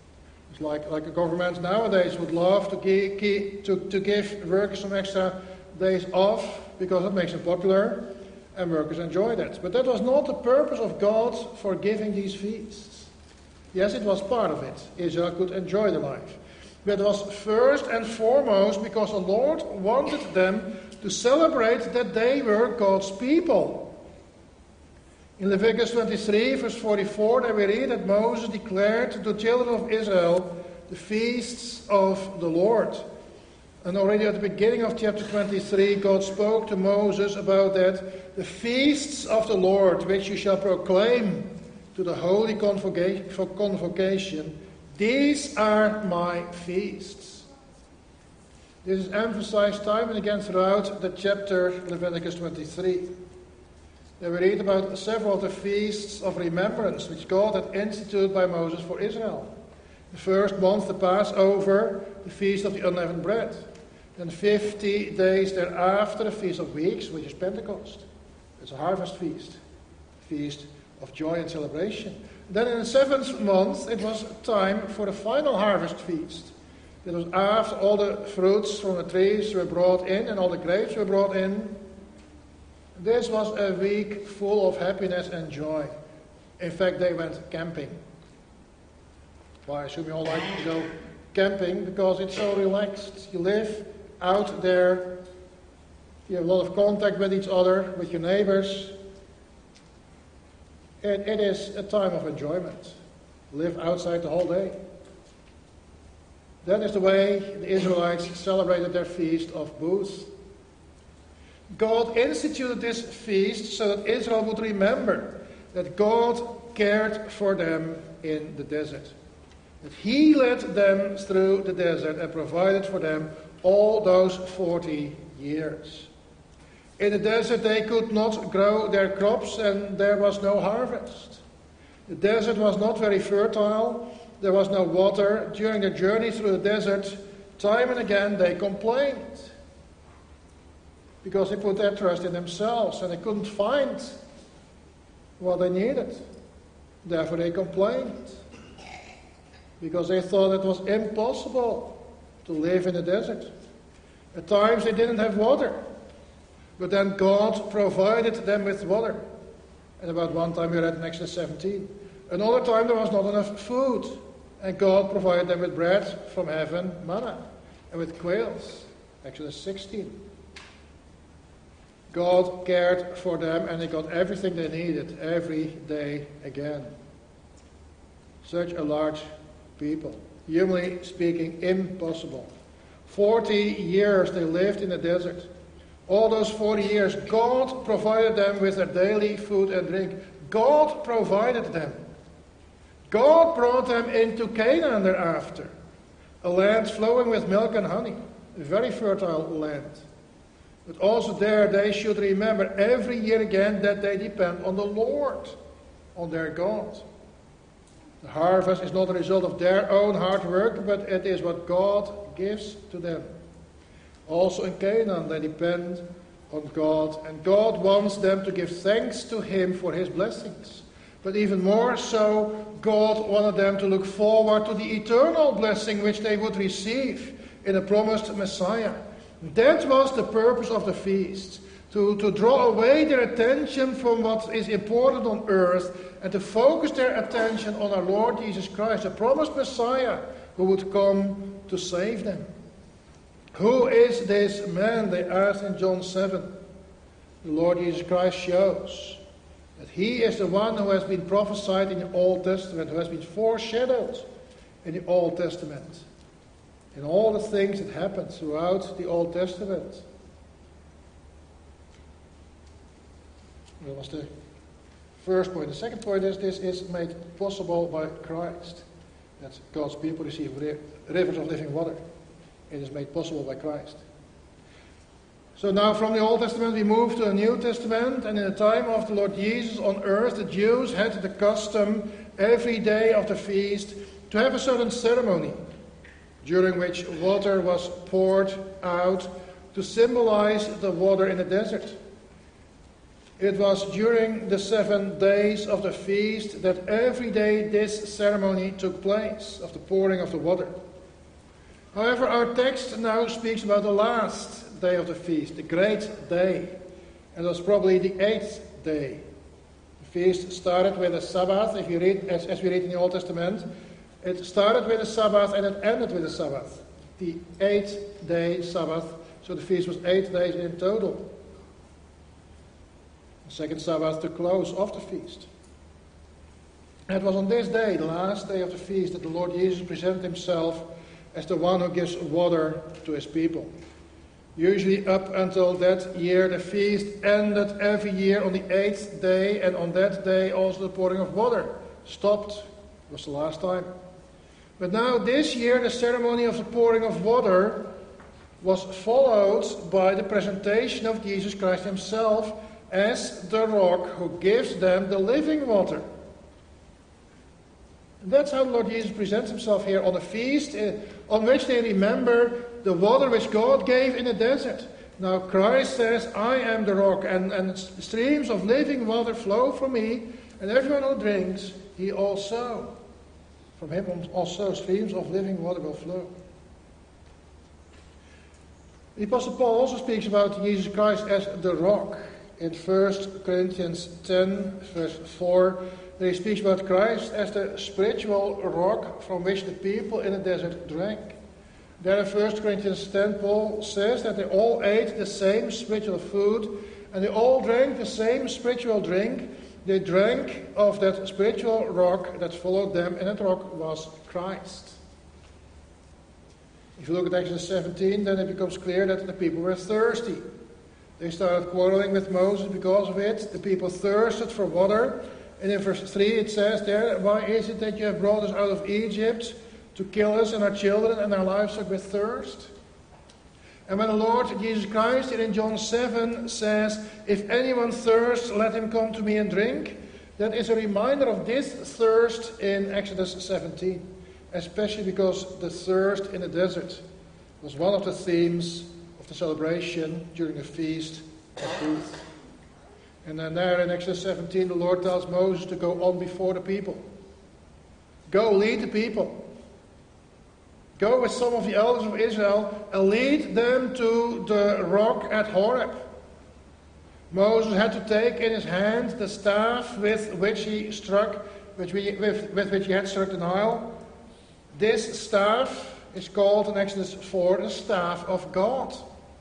It's like the government nowadays would love to give workers some extra days off because it makes them popular and workers enjoy that. But that was not the purpose of God for giving these feasts. Yes, it was part of it. Israel could enjoy the life. But it was first and foremost because the Lord wanted them to celebrate that they were God's people. In Leviticus 23, verse 44, there we read that Moses declared to the children of Israel the feasts of the Lord. And already at the beginning of chapter 23, God spoke to Moses about that. The feasts of the Lord, which you shall proclaim to the holy convocation, these are my feasts. This is emphasized time and again throughout the chapter Leviticus 23. There we read about several of the feasts of remembrance which God had instituted by Moses for Israel. The first month, the Passover, the feast of the unleavened bread. Then 50 days thereafter, the Feast of Weeks, which is Pentecost. It's a harvest feast of joy and celebration. Then in the 7th month, it was time for the final harvest feast. It was after all the fruits from the trees were brought in and all the grapes were brought in. This was a week full of happiness and joy. In fact, they went camping. Why, I assume you all like to go camping because it's so relaxed. You live out there. You have a lot of contact with each other, with your neighbors. It is a time of enjoyment. Live outside the whole day. That is the way the Israelites celebrated their feast of booths. God instituted this feast so that Israel would remember that God cared for them in the desert. That He led them through the desert and provided for them all those 40 years. In the desert they could not grow their crops and there was no harvest. The desert was not very fertile. There was no water. During their journey through the desert, time and again they complained. Because they put their trust in themselves and they couldn't find what they needed. Therefore they complained. Because they thought it was impossible to live in the desert. At times they didn't have water. But then God provided them with water. And about one time we read in Exodus 17. Another time there was not enough food. And God provided them with bread from heaven, manna. And with quails. Exodus 16. God cared for them and they got everything they needed every day again. Such a large people. Humanly speaking, impossible. 40 years they lived in the desert. All those 40 years, God provided them with their daily food and drink. God provided them. God brought them into Canaan thereafter. A land flowing with milk and honey. A very fertile land. But also there they should remember every year again that they depend on the Lord, on their God. The harvest is not a result of their own hard work, but it is what God gives to them. Also in Canaan they depend on God, and God wants them to give thanks to Him for His blessings. But even more so, God wanted them to look forward to the eternal blessing which they would receive in the promised Messiah. That was the purpose of the feast, to draw away their attention from what is important on earth and to focus their attention on our Lord Jesus Christ, the promised Messiah who would come to save them. Who is this man, they asked in John 7. The Lord Jesus Christ shows that He is the one who has been prophesied in the Old Testament, who has been foreshadowed in the Old Testament. In all the things that happened throughout the Old Testament. That was the first point. The second point is this is made possible by Christ. That God's people receive rivers of living water. It is made possible by Christ. So now from the Old Testament we move to the New Testament, and in the time of the Lord Jesus on earth, the Jews had the custom every day of the feast to have a certain ceremony during which water was poured out to symbolize the water in the desert. It was during the 7 days of the feast that every day this ceremony took place, of the pouring of the water. However, our text now speaks about the last day of the feast, the great day. And it was probably the 8th day. The feast started with a Sabbath, if you read, as we read in the Old Testament. It started with a Sabbath and it ended with a Sabbath. The 8th-day Sabbath, so the feast was 8 days in total. The second Sabbath to close off the feast. And it was on this day, the last day of the feast, that the Lord Jesus presented himself as the one who gives water to his people. Usually up until that year, the feast ended every year on the 8th day, and on that day also the pouring of water stopped. It was the last time. But now this year, the ceremony of the pouring of water was followed by the presentation of Jesus Christ himself as the rock who gives them the living water. And that's how the Lord Jesus presents himself here on a feast on which they remember the water which God gave in the desert. Now Christ says, I am the rock, and streams of living water flow from me, and everyone who drinks, he also. From him also streams of living water will flow. The Apostle Paul also speaks about Jesus Christ as the rock. In 1 Corinthians 10, verse 4, he speaks about Christ as the spiritual rock from which the people in the desert drank. There in 1 Corinthians 10, Paul says that they all ate the same spiritual food, and they all drank the same spiritual drink. They drank of that spiritual rock that followed them, and that rock was Christ. If you look at Exodus 17, then it becomes clear that the people were thirsty. They started quarreling with Moses because of it. The people thirsted for water. And in verse 3 it says there, why is it that you have brought us out of Egypt to kill us and our children and our livestock with thirst? And when the Lord Jesus Christ in John 7 says, if anyone thirsts, let him come to me and drink, that is a reminder of this thirst in Exodus 17. Especially because the thirst in the desert was one of the themes of the celebration during the Feast of Booths. And then there in Exodus 17, the Lord tells Moses to go on before the people. Go lead the people. Go with some of the elders of Israel and lead them to the rock at Horeb. Moses had to take in his hand the staff with which he had struck the Nile. This staff is called in Exodus 4 the staff of God.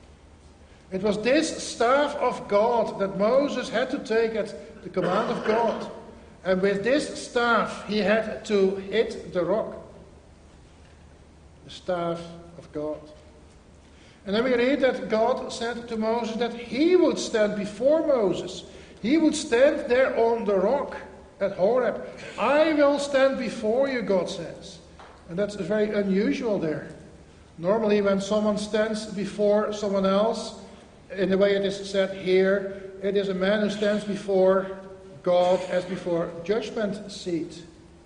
It was this staff of God that Moses had to take at the command of God. And with this staff he had to hit the rock. The staff of God. And then we read that God said to Moses that he would stand before Moses. He would stand there on the rock at Horeb. I will stand before you, God says. And that's very unusual there. Normally when someone stands before someone else, in the way it is said here, it is a man who stands before God as before judgment seat.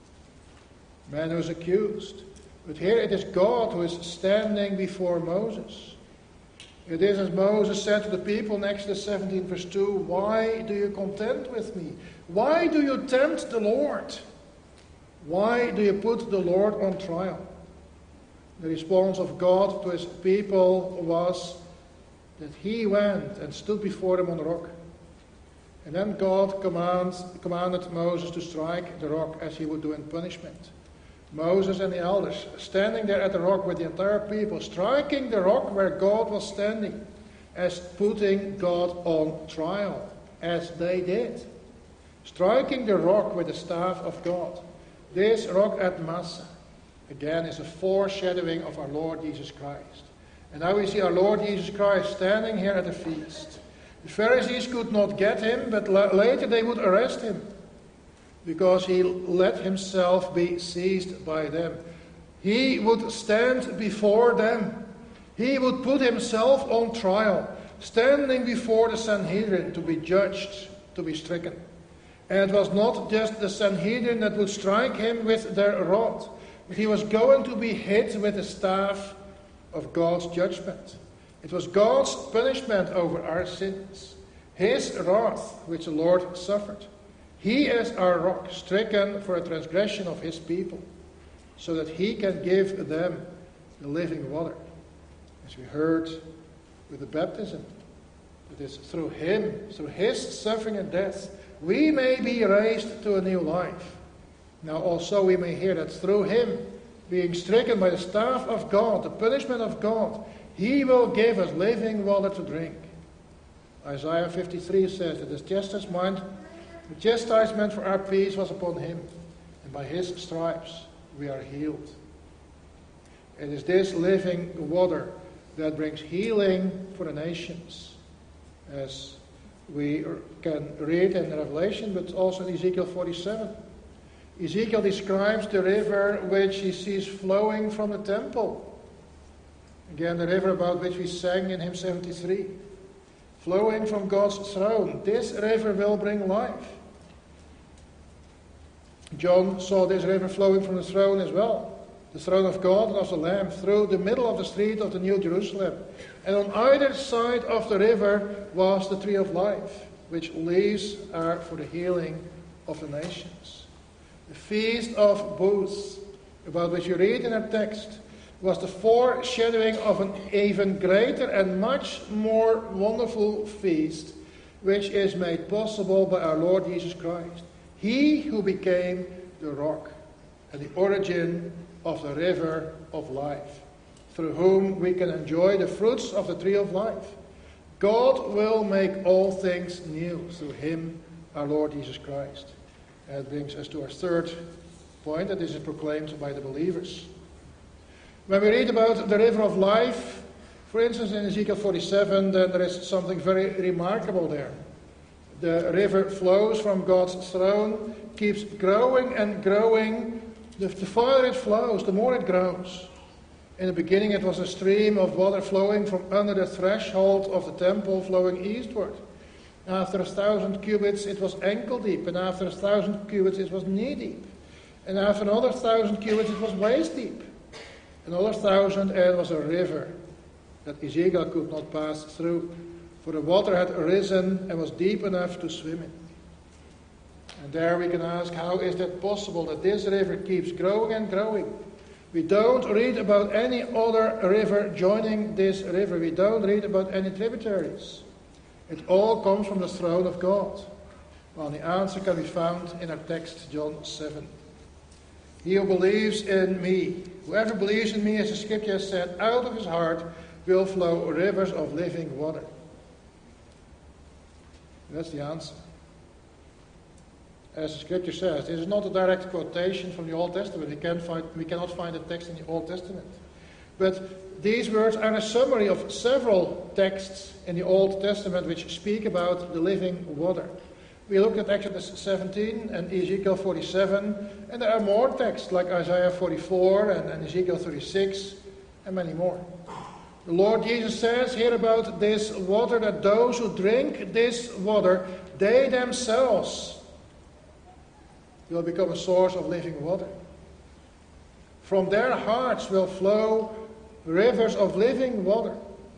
Man who is accused. But here it is God who is standing before Moses. It is as Moses said to the people in Exodus 17 verse 2, why do you contend with me? Why do you tempt the Lord? Why do you put the Lord on trial? The response of God to his people was that he went and stood before them on the rock. And then God commanded Moses to strike the rock as he would do in punishment. Moses and the elders standing there at the rock with the entire people, striking the rock where God was standing, as putting God on trial, as they did. Striking the rock with the staff of God. This rock at Massa, again, is a foreshadowing of our Lord Jesus Christ. And now we see our Lord Jesus Christ standing here at the feast. The Pharisees could not get him, but later they would arrest him, because he let himself be seized by them. He would stand before them. He would put himself on trial, standing before the Sanhedrin to be judged, to be stricken. And it was not just the Sanhedrin that would strike him with their rod, but he was going to be hit with the staff of God's judgment. It was God's punishment over our sins, his wrath which the Lord suffered. He is our rock, stricken for a transgression of his people, so that he can give them the living water. As we heard with the baptism. It is through him, through his suffering and death, we may be raised to a new life. Now also we may hear that through him, being stricken by the staff of God, the punishment of God, he will give us living water to drink. Isaiah 53 says that the chastisement for our peace was upon him, and by his stripes we are healed. It is this living water that brings healing for the nations, as we can read in Revelation, but also in Ezekiel 47. Ezekiel describes the river which he sees flowing from the temple. Again, the river about which we sang in hymn 73. Flowing from God's throne. This river will bring life. John saw this river flowing from the throne as well. The throne of God and of the Lamb, through the middle of the street of the New Jerusalem. And on either side of the river was the tree of life, which leaves are for the healing of the nations. The Feast of Booths, about which you read in our text, was the foreshadowing of an even greater and much more wonderful feast, which is made possible by our Lord Jesus Christ. He who became the rock and the origin of the river of life, through whom we can enjoy the fruits of the tree of life. God will make all things new through him, our Lord Jesus Christ. And that brings us to our third point, that this is proclaimed by the believers. When we read about the river of life, for instance in Ezekiel 47, then there is something very remarkable there. The river flows from God's throne, keeps growing and growing. The farther it flows, the more it grows. In the beginning it was a stream of water flowing from under the threshold of the temple, flowing eastward. After 1,000 cubits it was ankle deep, and after 1,000 cubits it was knee deep. And after another 1,000 cubits it was waist deep. Another 1,000 and it was a river that Ezekiel could not pass through, for the water had arisen and was deep enough to swim in. And there we can ask, how is that possible that this river keeps growing and growing? We don't read about any other river joining this river. We don't read about any tributaries. It all comes from the throne of God. Well, the answer can be found in our text, John 7. He who believes in me, whoever believes in me, as the scripture has said, out of his heart will flow rivers of living water. That's the answer. As the scripture says, this is not a direct quotation from the Old Testament. We cannot find a text in the Old Testament. But these words are a summary of several texts in the Old Testament which speak about the living water. We looked at Exodus 17 and Ezekiel 47, and there are more texts like Isaiah 44 and Ezekiel 36 and many more. The Lord Jesus says here about this water that those who drink this water, they themselves will become a source of living water. From their hearts will flow rivers of living water.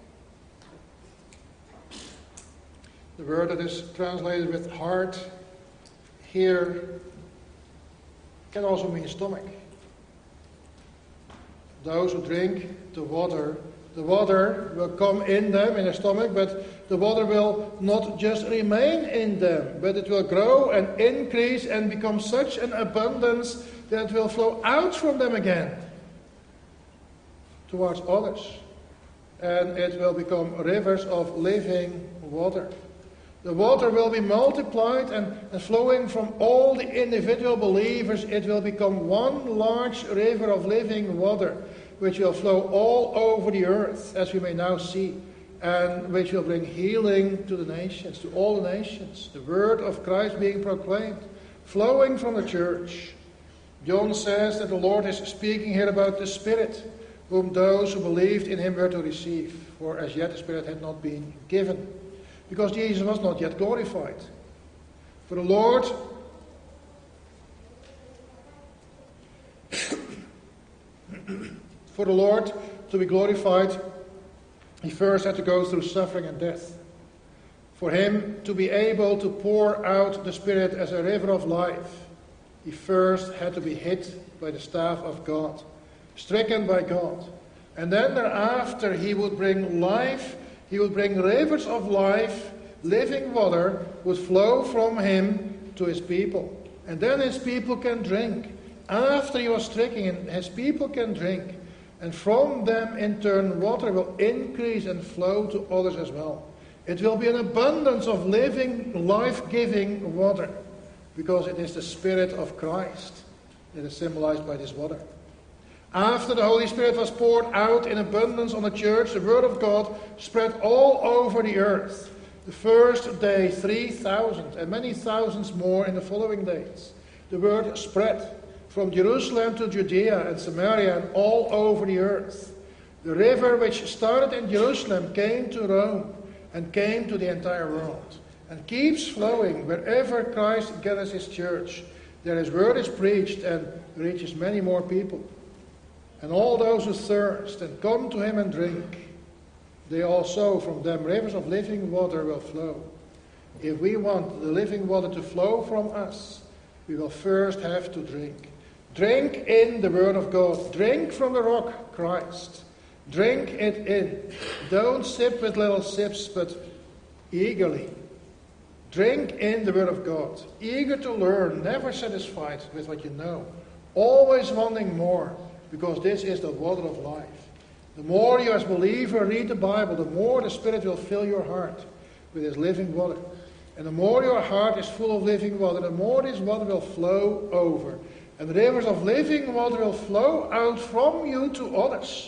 The word that is translated with heart here can also mean stomach. Those who drink the water will come in them, in their stomach, but the water will not just remain in them, but it will grow and increase and become such an abundance that it will flow out from them again towards others. And it will become rivers of living water. The water will be multiplied and flowing from all the individual believers, it will become one large river of living water, which will flow all over the earth, as we may now see, and which will bring healing to the nations, to all the nations. The word of Christ being proclaimed, flowing from the church. John says that the Lord is speaking here about the Spirit, whom those who believed in him were to receive, for as yet the Spirit had not been given, because Jesus was not yet glorified. For the Lord to be glorified, he first had to go through suffering and death. For him to be able to pour out the Spirit as a river of life, he first had to be hit by the staff of God, stricken by God. And then thereafter he would bring life He would bring rivers of life, living water would flow from him to his people. And then his people can drink. After he was stricken, his people can drink. And from them, in turn, water will increase and flow to others as well. It will be an abundance of living, life-giving water, because it is the Spirit of Christ that is symbolized by this water. After the Holy Spirit was poured out in abundance on the church, the Word of God spread all over the earth. The first day, 3,000, and many thousands more in the following days. The Word spread from Jerusalem to Judea and Samaria and all over the earth. The river which started in Jerusalem came to Rome and came to the entire world, and keeps flowing wherever Christ gathers his church. There his word is preached and reaches many more people. And all those who thirst and come to him and drink, they also from them rivers of living water will flow. If we want the living water to flow from us, we will first have to drink. Drink in the Word of God. Drink from the rock, Christ. Drink it in. Don't sip with little sips, but eagerly. Drink in the Word of God. Eager to learn, never satisfied with what you know. Always wanting more, because this is the water of life. The more you as a believer read the Bible, the more the Spirit will fill your heart with His living water. And the more your heart is full of living water, the more this water will flow over. And rivers of living water will flow out from you to others.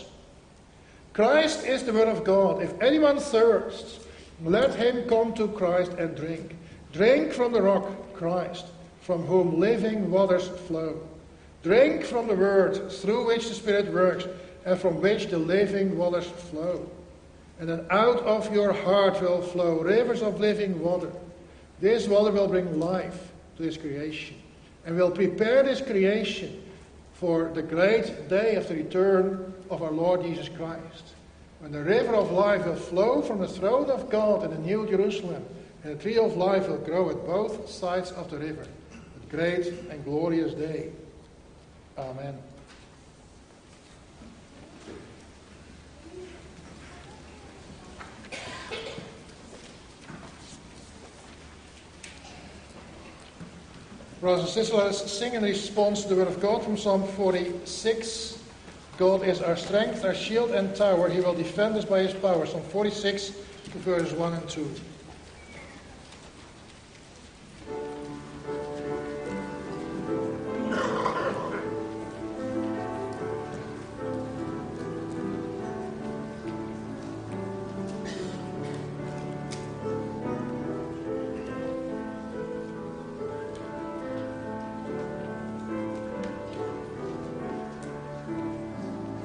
Christ is the Word of God. If anyone thirsts, let him come to Christ and drink. Drink from the rock, Christ, from whom living waters flow. Drink from the Word, through which the Spirit works, and from which the living waters flow. And then out of your heart will flow rivers of living water. This water will bring life to this creation, and will prepare this creation for the great day of the return of our Lord Jesus Christ, when the river of life will flow from the throne of God in the New Jerusalem, and the tree of life will grow at both sides of the river. A great and glorious day. Amen. Brothers and sisters, let us sing in response to the Word of God from Psalm 46. God is our strength, our shield and tower. He will defend us by His power. Psalm 46, verses 1 and 2.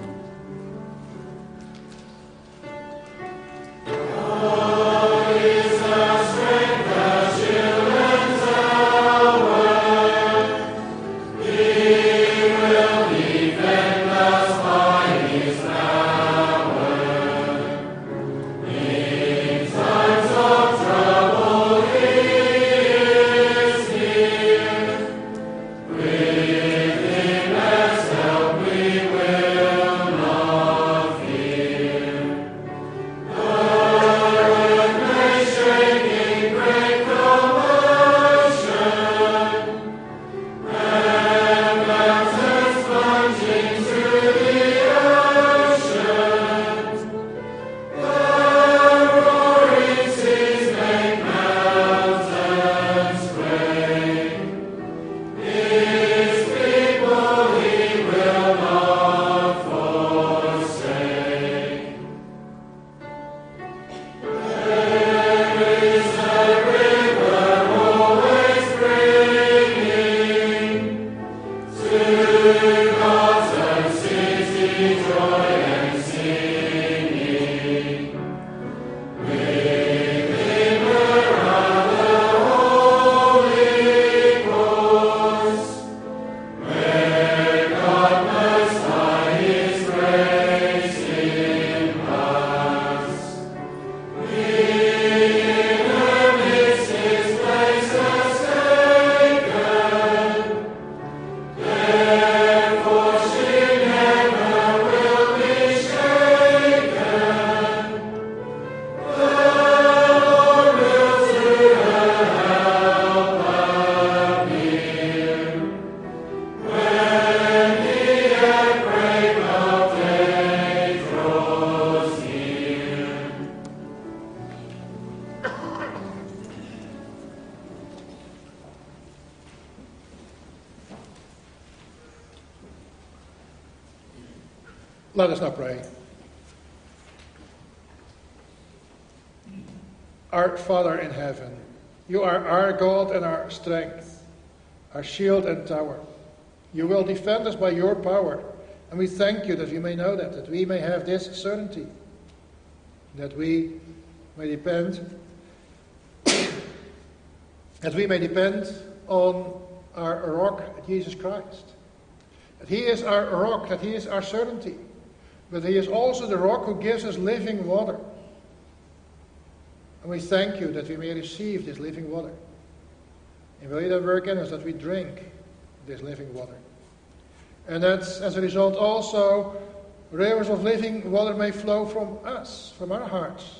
God is
Let us now pray. Our Father in heaven, you are our God and our strength, our shield and tower. You will defend us by your power, and we thank you that we may know that we may have this certainty, that we may depend on our rock, Jesus Christ. That he is our rock, that he is our certainty, but he is also the rock who gives us living water. And we thank you that we may receive this living water. And will you then work in us that we drink this living water. And that as a result also rivers of living water may flow from us, from our hearts.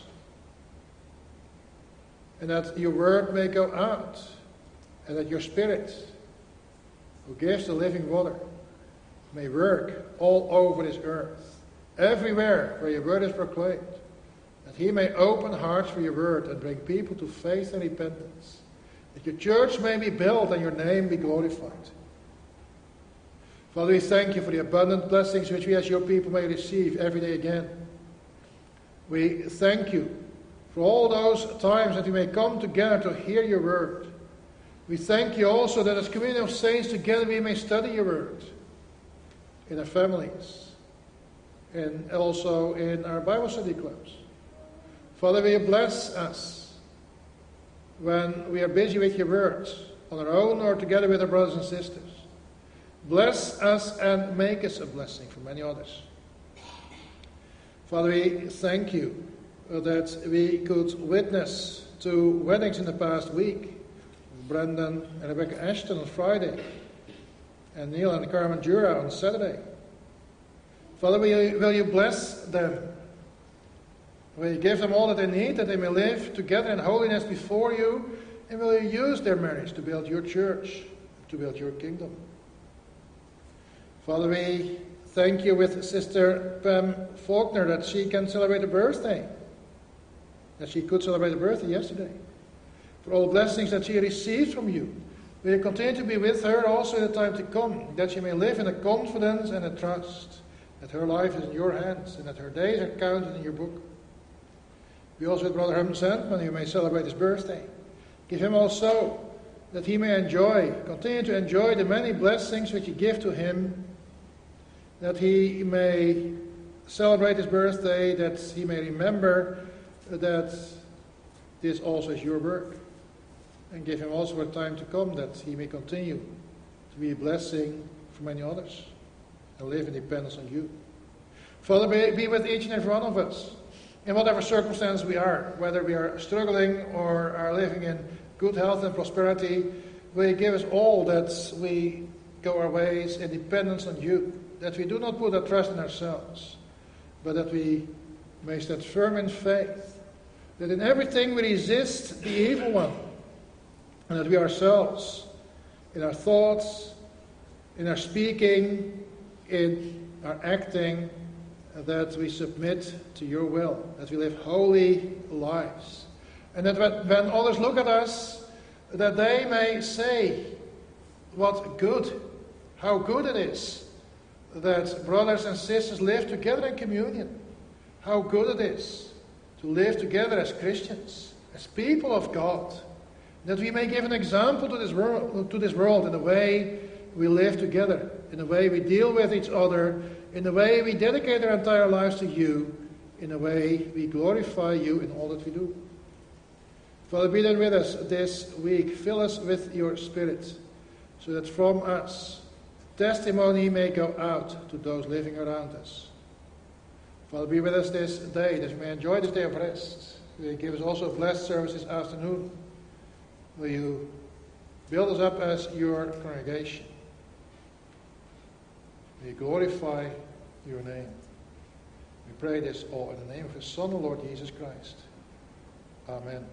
And that your word may go out. And that your Spirit, who gives the living water, may work all over this earth. Everywhere where your word is proclaimed. That he may open hearts for your word and bring people to faith and repentance. That your church may be built and your name be glorified. Father, we thank you for the abundant blessings which we as your people may receive every day again. We thank you for all those times that we may come together to hear your word. We thank you also that as communion of saints together we may study your word in our families and also in our Bible study clubs. Father, will you bless us when we are busy with your words, on our own or together with our brothers and sisters. Bless us and make us a blessing for many others. Father, we thank you that we could witness to weddings in the past week. Brendan and Rebecca Ashton on Friday, and Neil and Carmen Jura on Saturday. Father, will you bless them? Will you give them all that they need, that they may live together in holiness before you, and will you use their marriage to build your church, to build your kingdom? Father, we thank you with Sister Pam Faulkner that she can celebrate a birthday, that she could celebrate a birthday yesterday. For all blessings that she received from you. Will you continue to be with her also in the time to come, that she may live in a confidence and a trust, that her life is in your hands, and that her days are counted in your book. We also with Brother Herman Sandman, who may celebrate his birthday. Give him also, that he may continue to enjoy the many blessings which you give to him, that he may celebrate his birthday, that he may remember that this also is your work. And give him also a time to come that he may continue to be a blessing for many others and live in dependence on you. Father, be with each and every one of us in whatever circumstance we are, whether we are struggling or are living in good health and prosperity. Will you give us all that we go our ways in dependence on you, that we do not put our trust in ourselves, but that we may stand firm in faith, that in everything we resist the evil one, and that we ourselves, in our thoughts, in our speaking, in our acting, that we submit to your will, that we live holy lives. And that when others look at us, that they may say, how good it is that brothers and sisters live together in communion. How good it is to live together as Christians, as people of God. That we may give an example to this world in the way we live together, in the way we deal with each other, in the way we dedicate our entire lives to you, in the way we glorify you in all that we do. Father, be then with us this week. Fill us with your Spirit, so that from us testimony may go out to those living around us. Father, be with us this day, that we may enjoy this day of rest. Will you give us also a blessed service this afternoon? Will you build us up as your congregation? May you glorify your name. We pray this all in the name of his Son, the Lord Jesus Christ. Amen.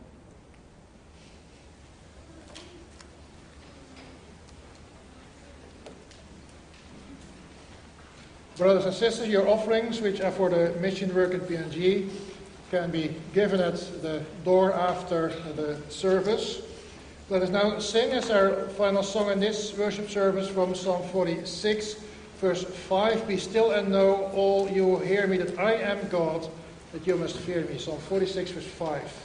Brothers and sisters, your offerings, which are for the mission work at PNG, can be given at the door after the service. Let us now sing as our final song in this worship service from Psalm 46, Verse 5, be still and know, all you who hear me, that I am God, that you must fear me. Psalm 46, verse 5.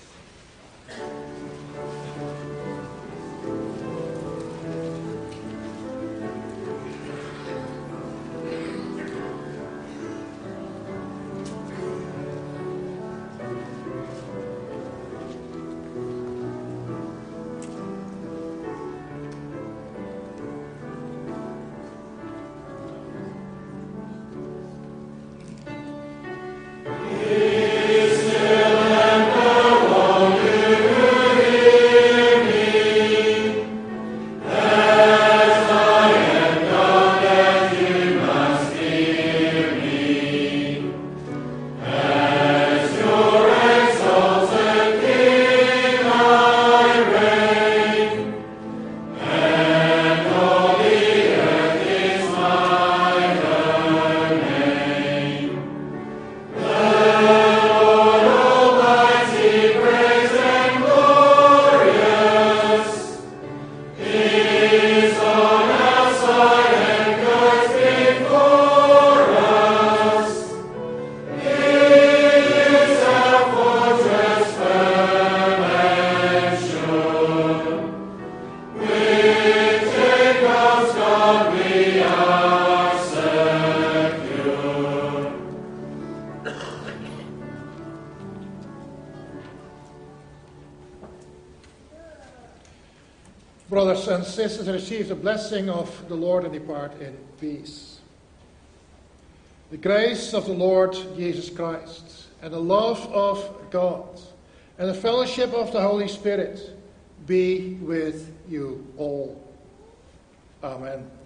Brothers and sisters, receive the blessing of the Lord and depart in peace. The grace of the Lord Jesus Christ, and the love of God, and the fellowship of the Holy Spirit be with you all. Amen.